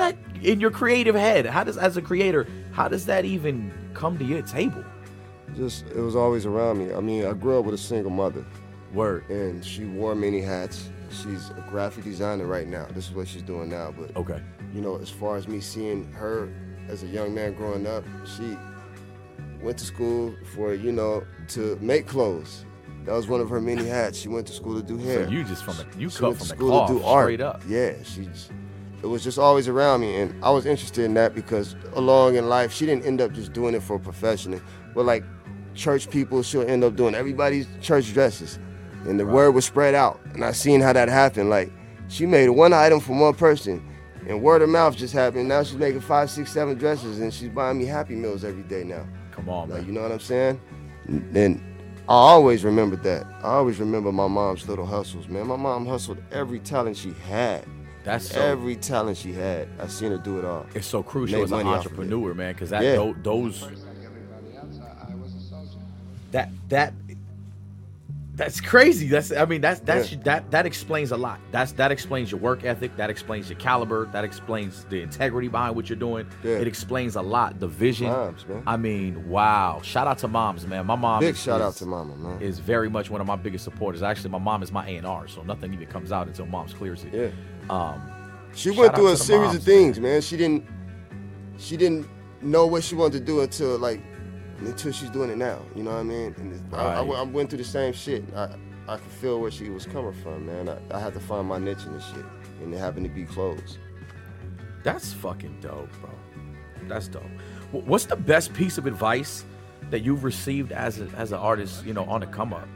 in your creative head, as a creator, how does that even come to your table? Just, it was always around me. I mean, I grew up with a single mother. Word. And she wore many hats. She's a graphic designer right now. This is what she's doing now. But, Okay. you know, as far as me seeing her as a young man growing up, she went to school for, you know, to make clothes. That was one of her many hats. She went to school to do hair. So you just She cut went from to the school cloth to do art. straight up. Yeah, it was just always around me, and I was interested in that because along in life, she didn't end up just doing it for a profession. But like church people, she'll end up doing everybody's church dresses, and the word was spread out. And I seen how that happened. Like she made one item from one person, and word of mouth just happened. Now she's making 5, 6, 7 dresses, and she's buying me Happy Meals every day now. Come on, Like, man. you know what I'm saying? And I always remembered that. I always remember my mom's little hustles, man. My mom hustled every talent she had. That's so, Every talent she had. I seen her do it all. it's so crucial Made as an money off of it. entrepreneur, man, because that Yeah. those that's crazy. That explains a lot. That explains your work ethic. That explains your caliber. That explains the integrity behind what you're doing. Yeah. It explains a lot. The vision. Moms, man. I mean, wow. Shout out to moms, man. My mom. Big shout out to mama, man. Is very much one of my biggest supporters. Actually, my mom is my A&R, so nothing even comes out until mom's clears it. Yeah. She Shout went out through to a the series moms, of things, man. She didn't know what she wanted to do until she's doing it now. You know what I mean? And I went through the same shit. I could feel where she was coming from, man. I had to find my niche in this shit, and it happened to be clothes. That's fucking dope, bro. That's dope. What's the best piece of advice that you've received as an artist, you know, on the come up?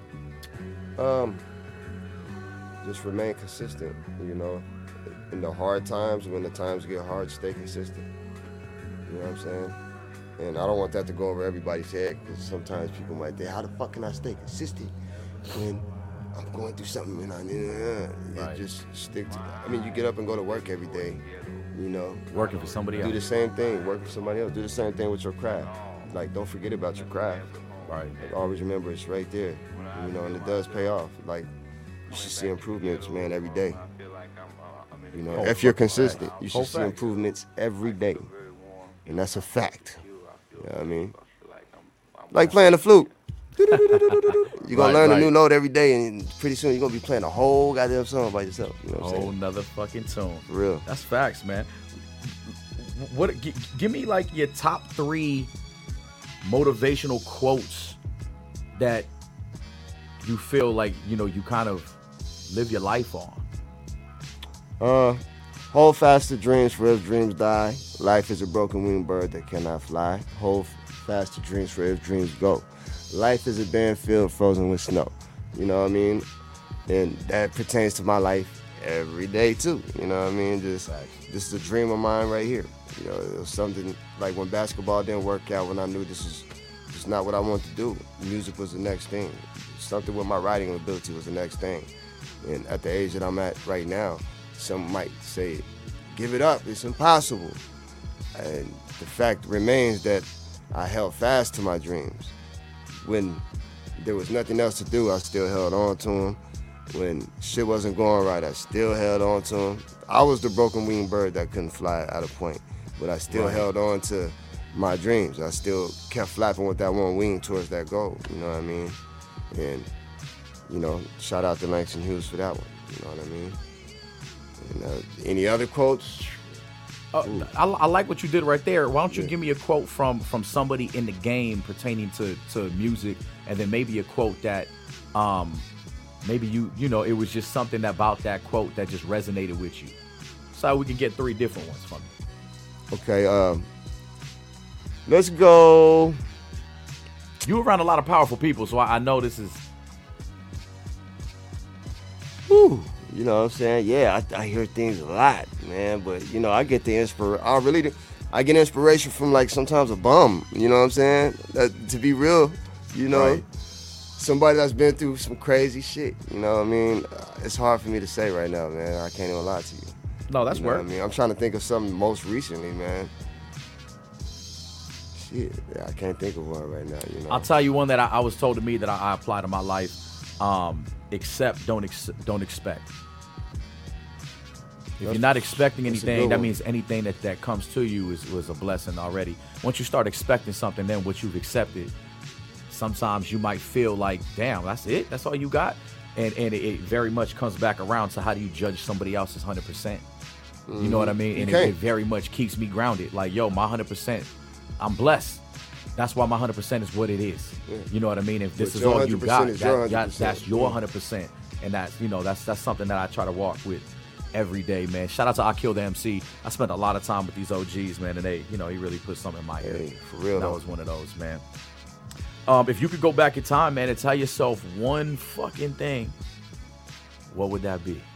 Just remain consistent, you know. In the hard times, when the times get hard, stay consistent. You know what I'm saying? And I don't want that to go over everybody's head, because sometimes people might think, how the fuck can I stay consistent when I'm going through something and Right. just stick to, I mean, you get up and go to work every day, you know. Working for somebody Do the else. same thing, work for somebody else. Do the same thing with your craft. Like, don't forget about your craft. Right. Like, always remember it's right there, you know, and it does pay off. Like, you should see improvements, man, every day. You know, if you're consistent, you should see improvements every day. And that's a fact. You know what I mean? Like playing the flute. You're going to learn a new note every day, and pretty soon you're going to be playing a whole goddamn song by yourself. You know what I'm Whole saying? nother fucking tune. For real. That's facts, man. Give me like your top 3 motivational quotes that you feel like, you know, you kind of live your life on. Hold fast to dreams, for if dreams die. Life is a broken winged bird that cannot fly. Hold fast to dreams, for if dreams go. Life is a barren field frozen with snow. You know what I mean? And that pertains to my life every day too. You know what I mean? This is a dream of mine right here. You know, it was something like when basketball didn't work out, when I knew this is not what I wanted to do. Music was the next thing. Something with my writing ability was the next thing. And at the age that I'm at right now, some might say, give it up, it's impossible. And the fact remains that I held fast to my dreams. When there was nothing else to do, I still held on to them. When shit wasn't going right, I still held on to them. I was the broken winged bird that couldn't fly at a point, but I still held on to my dreams. I still kept flapping with that one wing towards that goal, you know what I mean? And, you know, shout out to Langston Hughes for that one, you know what I mean? And any other quotes? I like what you did right there. Why don't you give me a quote from somebody in the game pertaining to music, and then maybe a quote that maybe you know, it was just something about that quote that just resonated with you. So we can get 3 different ones from you. Okay, let's go. You around a lot of powerful people, so I know this is. Whew. You know what I'm saying? Yeah, I hear things a lot, man. But, you know, I get the inspiration. I get inspiration from, like, sometimes a bum. You know what I'm saying? To be real, you know, Right. Somebody that's been through some crazy shit. You know what I mean? It's hard for me to say right now, man. I can't even lie to you. No, that's You know work. what I mean? I'm trying to think of something most recently, man. Shit, I can't think of one right now, you know. I'll tell you one that I was told to me that I apply to my life. Accept, don't expect. If you're not expecting that's a anything, good that one. means anything that comes to you was a blessing already. Once you start expecting something, then what you've accepted, sometimes you might feel like, damn, that's it? That's all you got? And it very much comes back around to how do you judge somebody else's 100%? You know what I mean? And it very much keeps me grounded. Like, yo, my 100%, I'm blessed. That's why my 100% is what it is. Yeah. You know what I mean? If this But is your all you 100% got, is your 100%. that's your 100%. And that's, you know, that's something that I try to walk with every day, man. Shout out to Akil the MC. I spent a lot of time with these OGs, man, and they, you know, he really put something in my head. Hey, for real, That though. was one of those, man. If you could go back in time, man, and tell yourself one fucking thing, what would that be?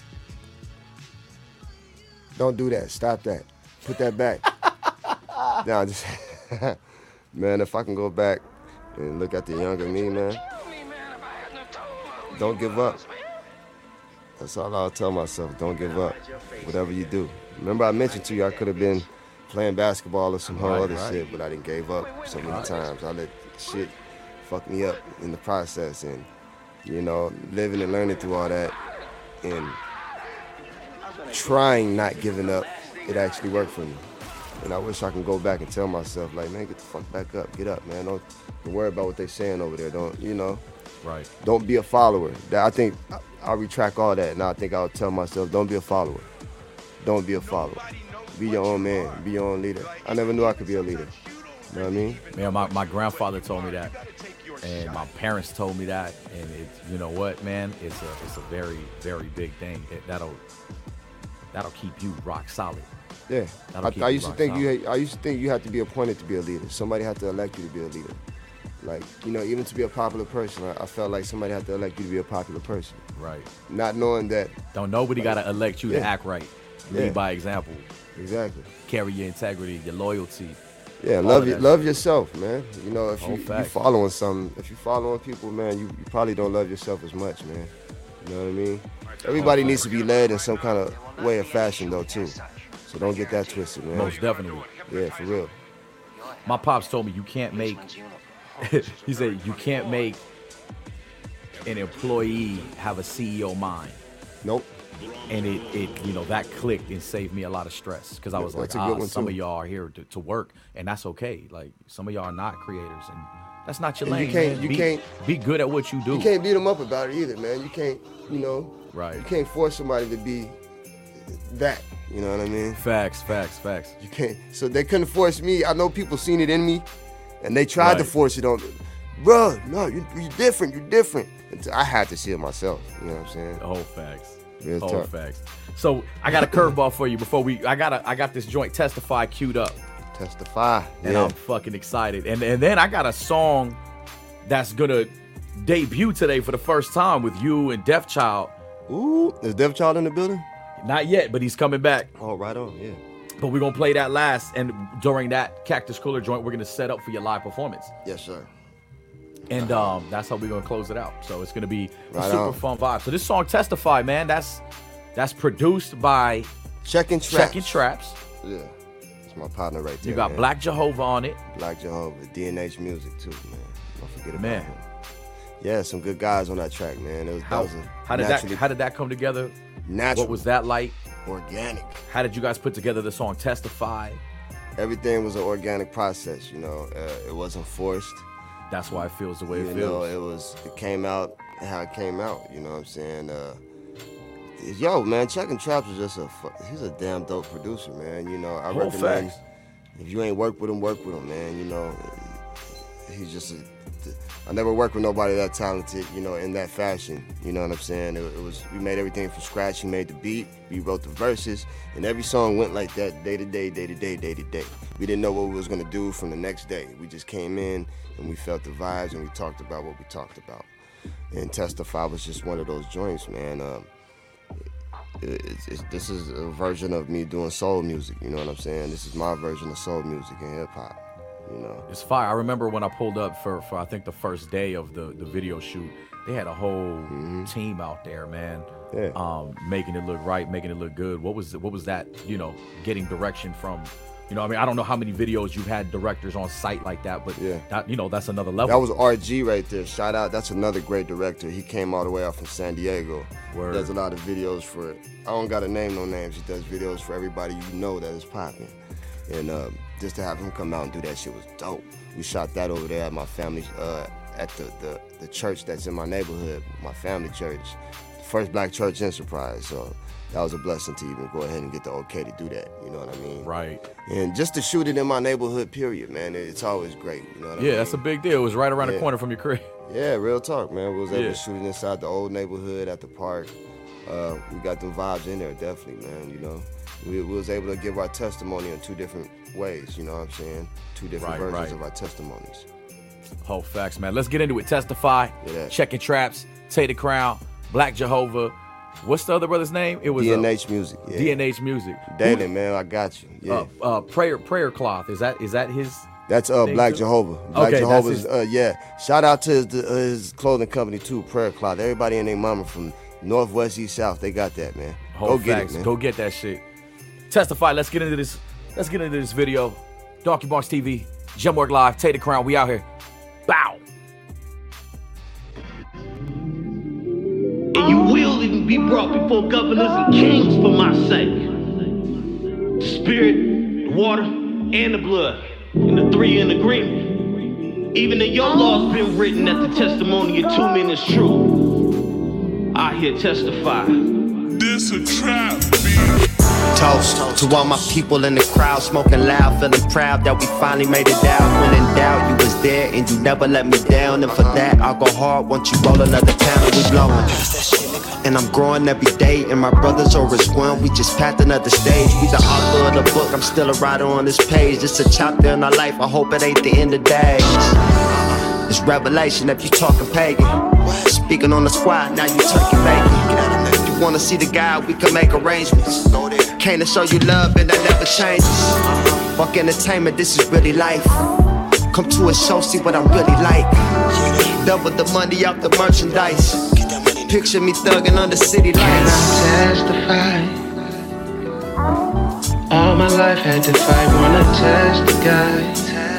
Don't do that. Stop that. Put that back. Nah, just man, if I can go back and look at the younger me, man, don't give up. That's all I'll tell myself. Don't give up. Whatever you do. Remember I mentioned to you I could have been playing basketball or some whole other shit, but I didn't give up so many times. I let shit fuck me up in the process, and you know, living and learning through all that and trying not giving up, it actually worked for me. And I wish I can go back and tell myself, like, man, get the fuck back up, get up, man. Don't worry about what they're saying over there. Don't, you know, Right. don't be a follower. I think I'll retract all that, and I think I'll tell myself, don't be a follower. Don't be a follower. Be your own man. Be your own leader. I never knew I could be a leader. You know what I mean? Man, my grandfather told me that, and my parents told me that, and it's, you know what, man, it's a very, very big thing. That'll keep you rock solid. Yeah. That'll keep I you used to rock think solid. I used to think you had to be appointed to be a leader. Somebody had to elect you to be a leader. Like, you know, even to be a popular person, I felt like somebody had to elect you to be a popular person. Right. Not knowing that. Don't nobody gotta elect you to Yeah. act right. Lead Yeah. by example. Exactly. Carry your integrity, your loyalty. Yeah, All love of you, that love yourself, man. You know, if Whole you fact. following something, if you following people, man, you probably don't love yourself as much, man. You know what I mean? Everybody needs to be led in some kind of way of fashion, though, too. So don't get that twisted, man. Most definitely. Yeah, for real. My pops told me you can't make. He said you can't make an employee have a CEO mind. Nope. And it you know, that clicked and saved me a lot of stress because I was like, That's a good one, some too. of y'all are here to work, and that's okay. Like, some of y'all are not creators, and that's not your And lane. you can't- man. you be, can't- be good at what you do. You can't beat them up about it either, man. You can't, you know. Right. You can't force somebody to be that. You know what I mean? Facts. You can't. So they couldn't force me. I know people seen it in me, and they tried to Right. force it on. Bruh, no, you're different. You're different. And I had to see it myself. You know what I'm saying? Whole facts. Real Whole talk. facts. So I got a curveball for you before I got this joint Testify queued up. Testify. And Yeah. I'm fucking excited. And then I got a song that's gonna debut today for the first time with you and Def Child. Ooh, is Def Child in the building? Not yet, but he's coming back. Oh, right on. Yeah. But we're gonna play that last, and during that Cactus Cooler joint, we're gonna set up for your live performance. Yes, sir. And that's how we're gonna close it out. So it's gonna be a Right super on. fun vibe. So this song Testify, man, that's produced by Checking Traps. Checking Traps. Yeah. It's my partner right there. You got man. Black Jehovah on it. Black Jehovah, DNH Music too, man. Don't forget about Man. him. Yeah, some good guys on that track, man. It was, How did that come together? natural, What was that like? organic. How did you guys put together the song Testify? Everything was an organic process, you know. It wasn't forced. That's why it feels the way it You know, feels. it came out how it came out. You know what I'm saying? Yo, man, Checking Traps is just he's a damn dope producer, man. You know, I Whole recommend facts. if you ain't worked with him, man. You know, he's just I never worked with nobody that talented, you know, in that fashion. You know what I'm saying? It was we made everything from scratch. He made the beat, we wrote the verses, and every song went like that, day to day, day to day, day to day. We didn't know what we was gonna do from the next day. We just came in and we felt the vibes and we talked about what we talked about. And Testify was just one of those joints, man. This is a version of me doing soul music. You know what I'm saying? This is my version of soul music and hip hop. You know. It's fire. I remember when I pulled up for I think the first day of the video shoot, they had a whole team out there, man. Yeah. Making it look right, making it look good. What was that, you know, getting direction from You know what I mean? I don't know how many videos you've had directors on site like that, but Yeah. that, that's another level. That was RG right there. Shout out. That's another great director. He came all the way out from San Diego. Word. He does a lot of videos for, I don't got to name no names. He does videos for everybody you know that is popping. And just to have him come out and do that shit was dope. We shot that over there at my family, at the church that's in my neighborhood, my family church. First black church in Surprise. So that was a blessing to even go ahead and get the okay to do that. You know what I mean? Right. And just to shoot it in my neighborhood, period, man. It's always great. You know what I mean? Yeah, that's a big deal. It was right around the corner from your crib. Yeah, real talk, man. We was able Yeah. to shoot it inside the old neighborhood at the park. We got them vibes in there, definitely, man. You know, we was able to give our testimony in two different ways. You know what I'm saying? Two different versions of our testimonies. Whole facts, man. Let's get into it. Testify, Yeah. Checking Traps, Tay the Crown, Black Jehovah. What's the other brother's name? It was DNH Music. Yeah. DNH Music. Daily, man. I got you. Yeah. Prayer Cloth. Is that his? That's Black too? Jehovah. Black Okay, Jehovah's, that's yeah. Shout out to his clothing company too, Prayer Cloth. Everybody and their mama from Northwest, East, South, they got that, man. Whole Go get facts. it, man. Go get that shit. Testify. Let's get into this. Let's get into this video. Donkey Bonks TV, Gemwork Live, Tay the Crown. We out here. Bow. And you will even be brought before governors and kings for my sake. The spirit, the water, and the blood, and the three in agreement. Even in your law's been written that the testimony of two men is true. I here testify. This a trap, beat. Toast to all my people in the crowd, smoking loud, feeling proud that we finally made it out. When in doubt, you was there and you never let me down. And for that, I'll go hard once you roll another pound and we blowing. And I'm growing every day, and my brothers are as one. We just passed another stage. We the author of the book, I'm still a writer on this page. It's a chapter in our life, I hope it ain't the end of days. It's revelation if you talking pagan. Speaking on the squad, now you turkey bacon. You wanna see the guy, we can make arrangements. Came to show you love and that never changes. Fuck entertainment, this is really life. Come to a show, see what I'm really like. Double the money out the merchandise. Picture me thugging under city lights. Testify. All my life had to fight, wanna test the guy.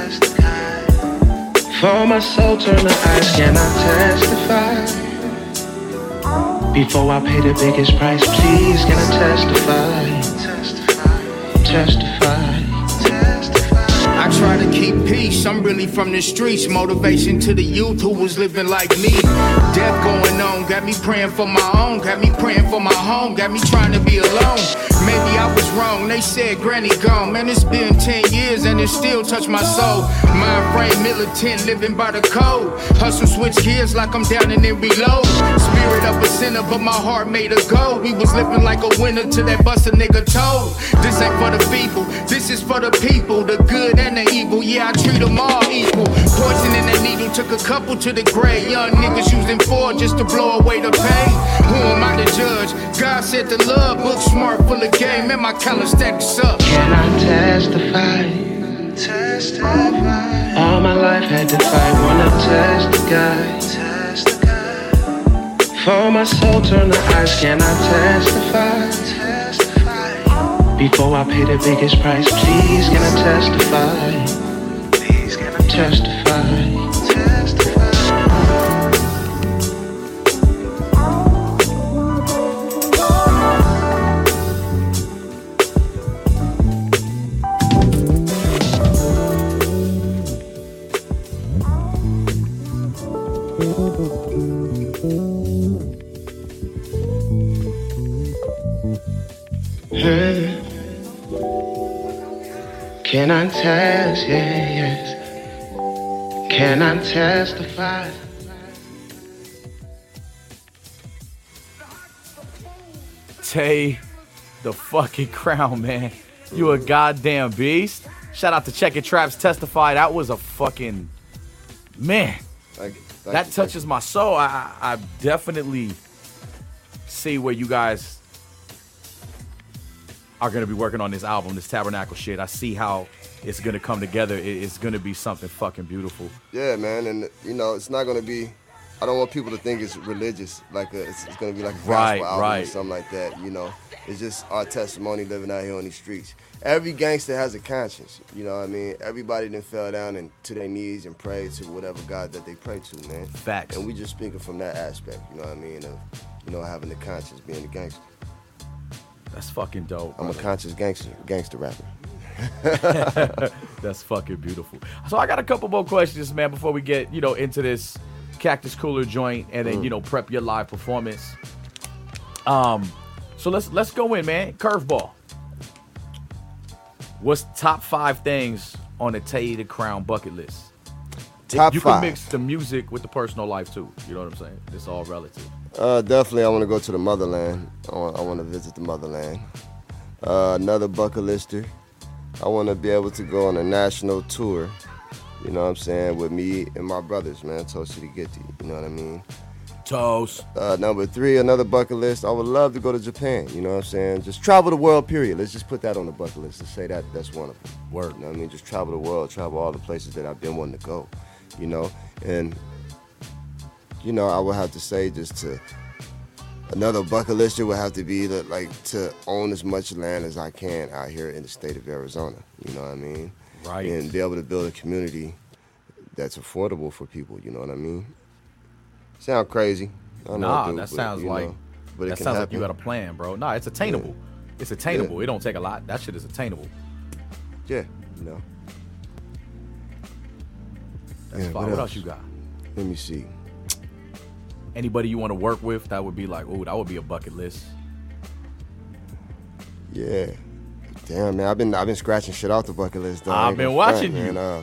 For my soul turn the eyes, can I testify? Before I pay the biggest price, please can I testify? Testify. I try to keep peace, I'm really from the streets. Motivation to the youth who was living like me. Death going on, got me praying for my own. Got me praying for my home, got me trying to be alone. Maybe I was wrong, they said granny gone. Man, it's been 10 years and it still touched my soul. Mind frame militant, living by the code. Hustle switch gears like I'm down and then reload. Spirit of a sinner, but my heart made a goal. We was living like a winner till that bust a nigga told. This ain't for the feeble, this is for the people. The good and the evil, yeah, I treat them all equal. Poison in that needle took a couple to the grave. Young niggas using four just to blow away the pain. Who am I to judge? God said the love book smart, full of game, and my calisthenics up. Can I testify? Testify. All my life had to fight, wanna test the guy. For my soul turn the eyes, can I testify? Before I pay the biggest price, please can I testify? Please can I testify? Can I test? Yeah, yes. Can I testify? Tay the fucking Crown, man. You a goddamn beast. Shout out to Checking Traps, Testify. That was a fucking man. That touches my soul. I definitely see where you guys are going to be working on this album, this Tabernacle shit. I see how it's going to come together. It's going to be something fucking beautiful. Yeah, man, and you know, it's not gonna be I don't want people to think it's religious, like it's gonna be like a gospel Right, album right. or something like that. You know, it's just our testimony living out here on these streets. Every gangster has a conscience. You know what I mean? Everybody done fell down and to their knees and prayed to whatever God that they pray to, man. Facts. And we just speaking from that aspect. You know what I mean? Of, you know, having the conscience, being a gangster. That's fucking dope. I'm a conscious gangster rapper. That's fucking beautiful. So I got a couple more questions, man, before we get, you know, into this Cactus Cooler joint and then, you know, prep your live performance. So let's go in, man. Curveball. What's top 5 things on the Tay the Crown bucket list? Top you 5. can mix the music with the personal life too. You know what I'm saying? It's all relative. Definitely, I want to go to the motherland. I want to visit the motherland. Another bucket lister. I want to be able to go on a national tour. You know what I'm saying? With me and my brothers, man. Toast to the Gitty. You know what I mean? Toast. Number 3, another bucket list. I would love to go to Japan. You know what I'm saying? Just travel the world, period. Let's just put that on the bucket list. Let's say that's one of them. Word. You know what I mean? Just travel the world, travel all the places that I've been wanting to go. You know? And, you know, I would have to say just to, another bucket lister would have to be to own as much land as I can out here in the state of Arizona. You know what I mean? Right. And be able to build a community that's affordable for people. You know what I mean? Sound crazy. I know Nah, it do, that sounds you like know, but it that can sounds like happen. you got a plan, bro. Nah, it's attainable. Yeah. It's attainable. Yeah. It don't take a lot. That shit is attainable. Yeah, you know. That's Yeah, fine. What else you got? Let me see. Anybody you want to work with that would be like, oh, that would be a bucket list. Yeah. Damn, man, I've been scratching shit off the bucket list. Though. I've been watching you. Man.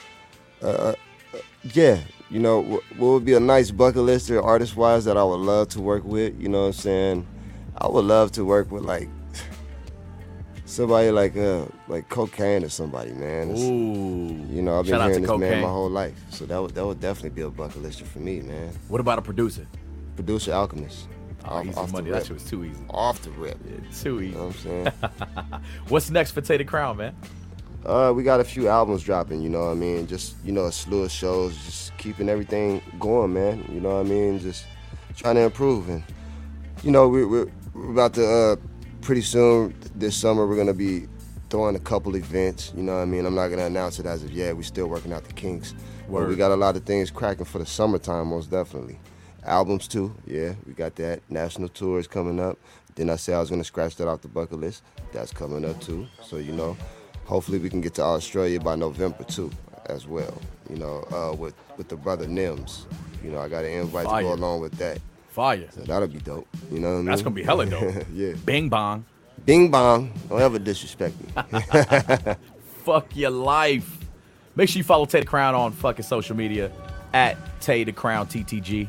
Yeah, you know, what would be a nice bucket lister artist-wise that I would love to work with, you know what I'm saying? I would love to work with, like, somebody like Cocaine or somebody, man. Ooh. You know, I've been Shout out hearing to this man Cocaine. my whole life. So that would definitely be a bucket lister for me, man. What about a producer? Producer Alchemist. Oh, easy off the money. rip. That shit was too easy. Off the rip. Yeah, too easy. You know what I'm saying? What's next for Tay the Crown, man? We got a few albums dropping, you know what I mean? Just, you know, a slew of shows, just keeping everything going, man. You know what I mean? Just trying to improve. And, you know, we're about to, pretty soon this summer, we're going to be throwing a couple events, you know what I mean? I'm not going to announce it as of yet. We're still working out the kinks. But we got a lot of things cracking for the summertime, most definitely. Albums, too. Yeah, we got that. National tours coming up. Then I said I was going to scratch that off the bucket list. That's coming up, too. So, you know, hopefully we can get to Australia by November, too, as well. You know, with the brother Nims. You know, I got an invite to go along with that. Fire. So that'll be dope. You know what I mean? That's going to be hella dope. Yeah. Bing bong. Bing bong. Don't ever disrespect me. Fuck your life. Make sure you follow Tay the Crown on fucking social media at Tay the Crown TTG.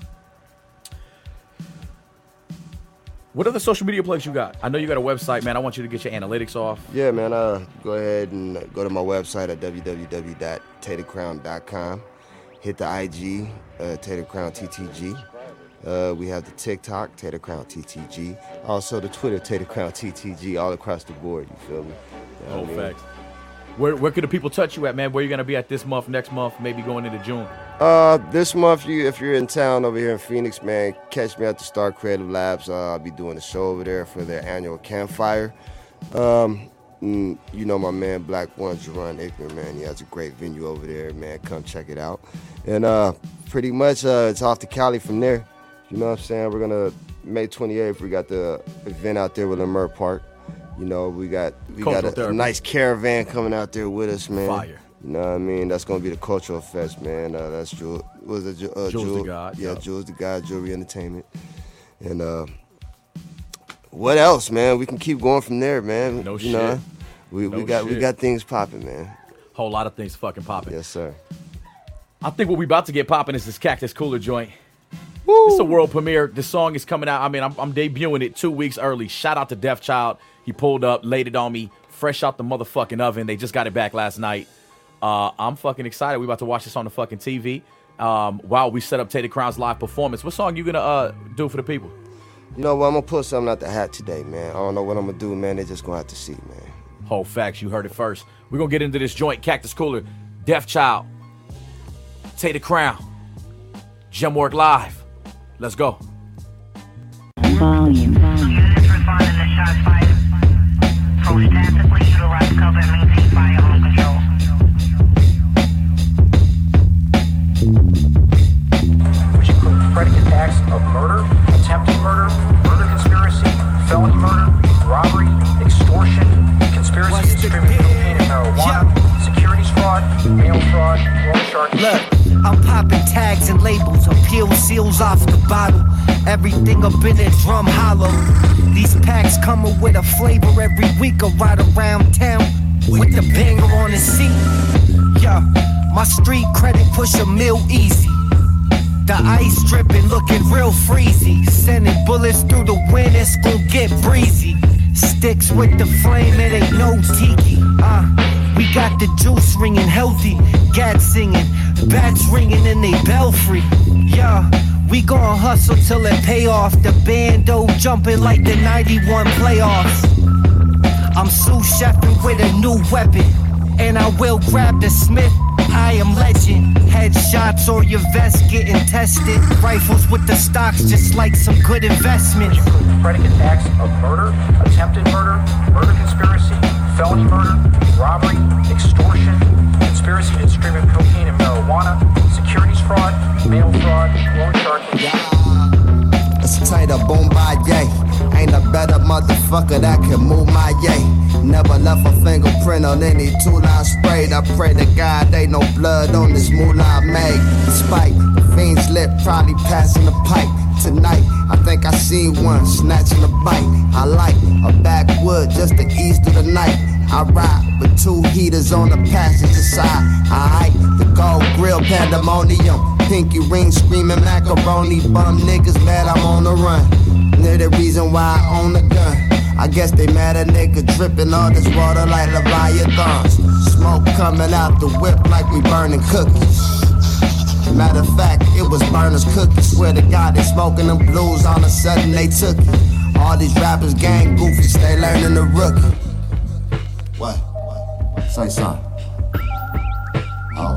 What other social media plugs you got? I know you got a website, man. I want you to get your analytics off. Yeah, man. Go ahead and go to my website at www.taythecrown.com. Hit the IG, Tay the Crown TTG. We have the TikTok, Tay the Crown TTG. Also the Twitter, Tay the Crown TTG, all across the board. You feel me? You know what I mean? Facts. Where could the people touch you at, man? Where you gonna be at this month, next month, maybe going into June? This month, if you're in town over here in Phoenix, man, catch me at the Star Creative Labs. I'll be doing a show over there for their annual campfire. You know my man Black One, Jerron Aikman, man. He has a great venue over there, man. Come check it out. And pretty much it's off to Cali from there. You know what I'm saying? We're gonna May 28th. We got the event out there with Lemur Park. You know, we got a nice caravan coming out there with us, man. Fire. You know what I mean? That's gonna be the cultural fest, man. That's Jules the God. Yeah, Jules the God, Jewelry Entertainment. And what else, man? We can keep going from there, man. No you shit. Know, we got things popping, man. Whole lot of things fucking popping. Yes, sir. I think what we about to get popping is this Cactus Cooler joint. Woo. It's a world premiere. The song is coming out. I mean, I'm debuting it 2 weeks early. Shout out to Def Child. He pulled up, laid it on me, fresh out the motherfucking oven. They just got it back last night. I'm fucking excited. We about to watch this on the fucking TV while we set up Tay the Crown's live performance. What song you gonna do for the people? You know what? I'm gonna pull something out the hat today, man. I don't know what I'm gonna do, man. They just gonna have to see, man. Whole facts. You heard it first. We're gonna get into this joint. Cactus Cooler, Def Child, Tay the Crown, Gemwork Live. Let's go. Volume. Units responding to shots fired. Approach tactically, utilize cover and maintain firearm control. Which include predicate acts of murder, attempted murder, murder conspiracy, felony murder, robbery, extortion, conspiracy to distribute cocaine and marijuana, securities fraud, mail fraud, loan sharking. Look, I'm popping tags and labels, appeal seals off the bottle. Everything up in that drum hollow. These packs coming with a flavor every week. I ride around town with the banger on the seat. Yeah, my street credit push a mil easy. The ice dripping, looking real freezy. Sending bullets through the wind, it's gon' get breezy. Sticks with the flame, it ain't no tiki. We got the juice ringing healthy. Gats singing, bats ringing in they belfry. Yeah, we gon' hustle till it pay off. The bando jumping like the 91 playoffs. I'm sous chefing with a new weapon, and I will grab the Smith. I am legend. Headshots or your vest getting tested. Rifles with the stocks, just like some good investment. Predicate acts of murder, attempted murder, murder conspiracy, felony murder, robbery, extortion, conspiracy to distribute cocaine and marijuana, securities fraud, mail fraud, loan sharking. It's tight up on by yay. Ain't a better motherfucker that can move my yay. Never left a fingerprint on any tool I sprayed. I pray to God they no blood on this moolah I made. Despite the fiend's lip probably passing the pipe. Tonight, I think I seen one snatching a bite. I like a backwood just to ease through the night. I ride with two heaters on the passenger side. I hike the gold grill pandemonium. Pinky ring screaming macaroni. Bum niggas mad I'm on the run. They're the reason why I own a gun. I guess they mad a nigga dripping all this water like Leviathans. Smoke coming out the whip like we burning cookies. Matter of fact, it was burners cookies. Swear to God, they smoking them blues. All of a sudden they took it. All these rappers gang goofies, they learning the rookie. What? Say something. Oh.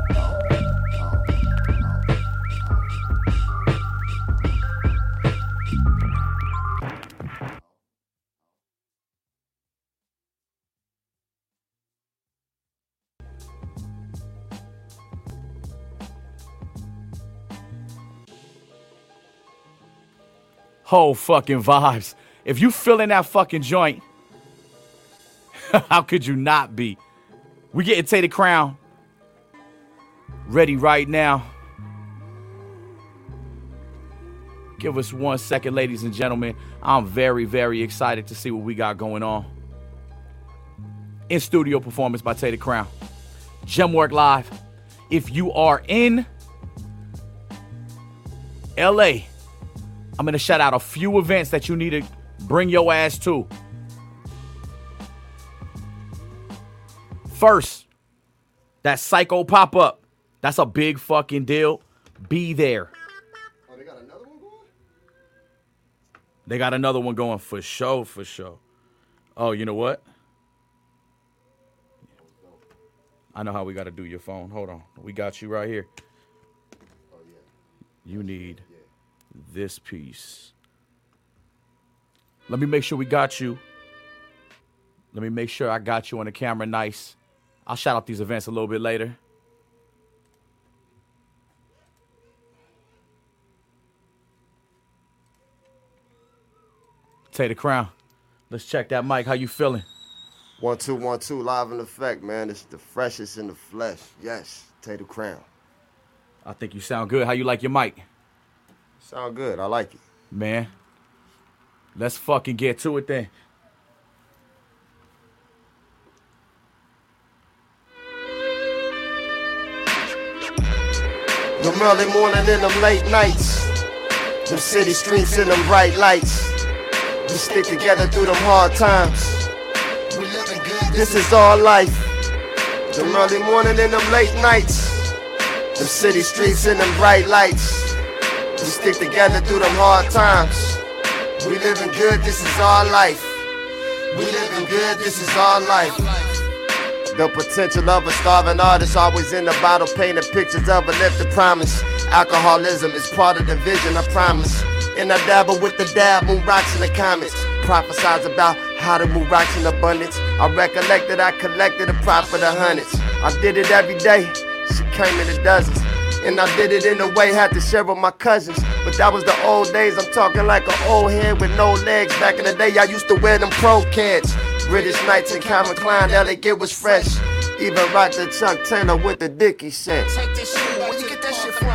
Whole fucking vibes. If you feeling that fucking joint, how could you not be? We getting Tay the Crown ready right now. Give us 1 second, ladies and gentlemen. I'm very, very excited to see what we got going on. In studio performance by Tay the Crown. Gemwork Live. If you are in LA, I'm going to shout out a few events that you need to bring your ass to. First, that Psycho pop-up. That's a big fucking deal. Be there. Oh, they got another one going? They got another one going for sure, for sure. Oh, you know what? I know how we got to do your phone. Hold on. We got you right here. Oh, yeah. You need this piece. Let me make sure we got you. Let me make sure I got you on the camera nice. I'll shout out these events a little bit later. Tay the Crown. Let's check that mic. How you feeling? 1 2 1 2 live in effect, man. It's the freshest in the flesh. Yes, Tay the Crown. I think you sound good. How you like your mic? Sound good. I like it. Man, let's fucking get to it then. Them early morning and them late nights. Them city streets and them bright lights. We stick together through them hard times. We living good. This is all life. Them early morning and them late nights. Them city streets and them bright lights. We stick together through them hard times. We living good. This is our life. We living good. This is our life. The potential of a starving artist, always in the bottle, painting pictures of a lifted promise. Alcoholism is part of the vision, I promise. And I dabble with the dab, move rocks in the comments. Prophesize about how to move rocks in abundance. I recollect that I collected a profit of hundreds. I did it every day, she came in the dozens. And I did it in a way, had to share with my cousins. But that was the old days, I'm talking like an old head with no legs. Back in the day, I used to wear them pro cats. British Knights and Calvin Klein, elegant was fresh. Even rocked the Chuck Taylor with the Dickie set. Take this shit, where you get that shit from?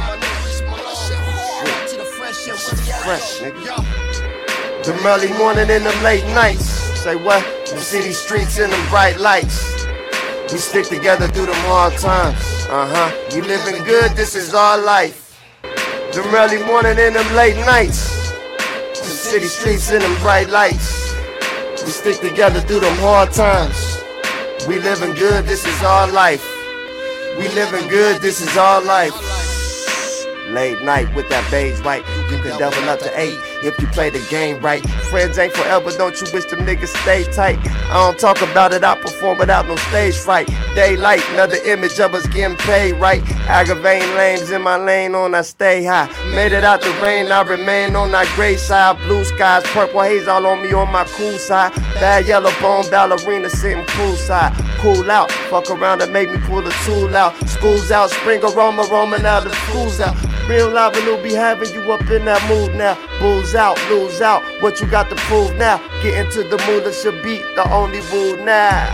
Fresh, nigga. The early morning and the late nights. Say what? The city streets and them bright lights. We stick together through them hard times. We living good, this is our life. The early morning and them late nights. The city streets and them bright lights. We stick together through them hard times. We living good, this is our life. We living good, this is our life. Late night with that beige white, you can double up to 8 if you play the game right. Friends ain't forever, don't you wish them niggas stay tight? I don't talk about it, I perform without no stage fright. Daylight, another image of us getting paid right. Aggravating lames in my lane on I stay high. Made it out the rain, I remain on that gray side. Blue skies, purple haze all on me on my cool side. Bad yellow bone ballerina sitting poolside. Cool out, fuck around and make me pull the tool out. School's out, spring aroma, roaming out, the school's out. Real live and it'll be having you up in that mood now. Bulls out, lose out, what you got to prove now? Get into the mood that should be the only rule now.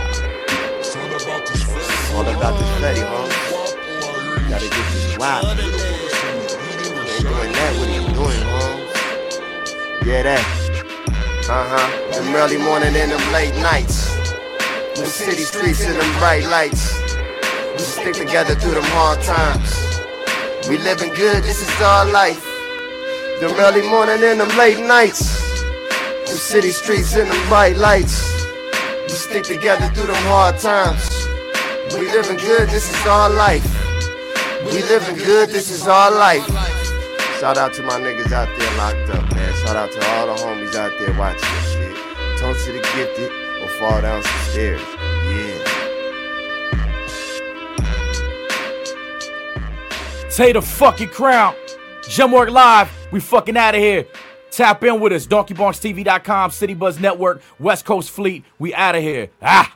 All about this fatty, homie. Gotta get this wild. Ain't doing that, what are you doing, homie? Yeah, that. Them early morning and them late nights. Them city streets and them bright lights. We stick together through them hard times. We living good, this is our life. Them early morning and them late nights. Them city streets and them bright lights. We stick together through them hard times. We living good, this is our life. We living good, this is our life. Shout out to my niggas out there locked up, man. Shout out to all the homies out there watching this shit. Talk to the gifted or fall down some stairs. Yeah. Tay the fucking crown. Gemwork Live. We fucking out of here. Tap in with us. DonkeyBonksTV.com, City Buzz Network, West Coast Fleet. We out of here. Ah.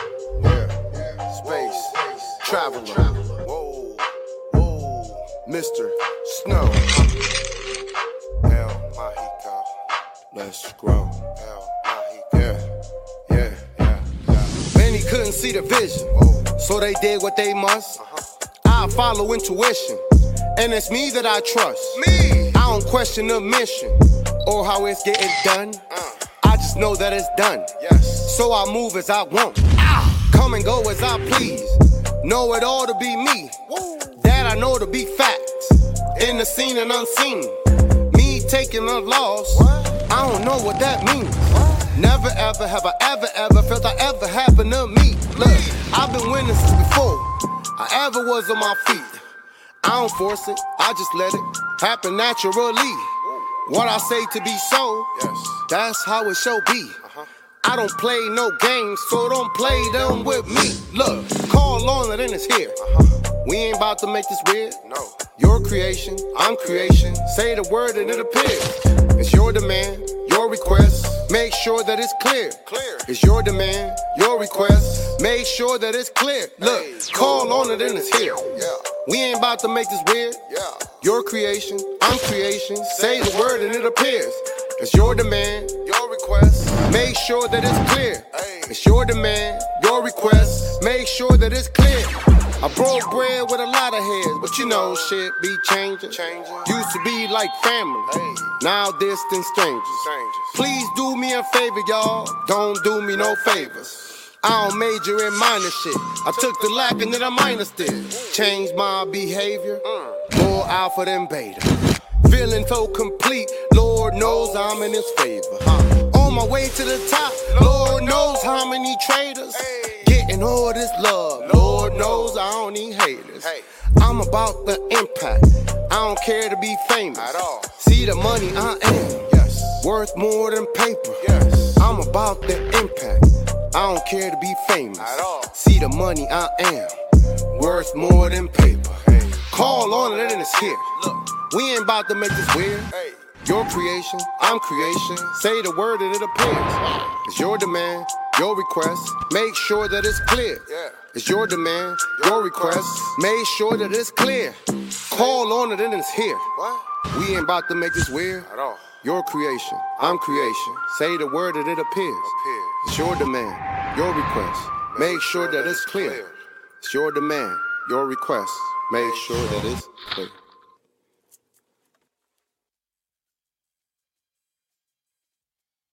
Space. Traveler. Whoa. Mr. Snow. El Mahika. Let's grow. Yeah. Many couldn't see the vision, so they did what they must. I follow intuition, and it's me that I trust. I don't question the mission or how it's getting done. I just know that it's done. So I move as I want, come and go as I please. Know it all to be me, that I know to be facts. In the seen and unseen, me taking a loss, I don't know what that means. Never ever have I ever felt I ever happened to me. Look, I've been winning since before I ever was on my feet. I don't force it, I just let it happen naturally. What I say to be so, that's how it shall be. I don't play no games, so don't play them with me. Look, call on it and it's here. We ain't about to make this weird. Your creation, I'm creation. Say the word and it appears. It's your demand, your request. Make sure that it's clear. It's your demand, your request. Make sure that it's clear. Look, call on it and it's here. We ain't about to make this weird. Your creation, I'm creation. Say the word and it appears. It's your demand, your request. Make sure that it's clear. It's your demand, your request. Make sure that it's clear. I broke bread with a lot of heads, but you know shit be changing. Used to be like family, now distant strangers. Please do me a favor, y'all. Don't do me no favors. I don't major in minor shit. I took the lack and then I minused it. Changed my behavior, more alpha than beta. Feeling so complete, Lord knows I'm in his favor. On my way to the top, Lord knows how many traitors. Getting all this love, Lord knows I don't need haters. I'm about the impact, I don't care to be famous at all. See the money I am, worth more than paper. I'm about the impact, I don't care to be famous. At all. See the money I am, worth more than paper. Hey. Call on it and it's here. Look, we ain't about to make this weird. Hey. Your creation, I'm creation. Say the word and it appears. It's your demand, your request. Make sure that it's clear. Yeah. It's your demand, your request. Make sure that it's clear. Call on it and it's here. What? We ain't about to make this weird. At all. Your creation, I'm creation. Say the word and it appears. It's your demand, your request. Make sure that it's clear. It's your demand, your request. Make sure that it's clear.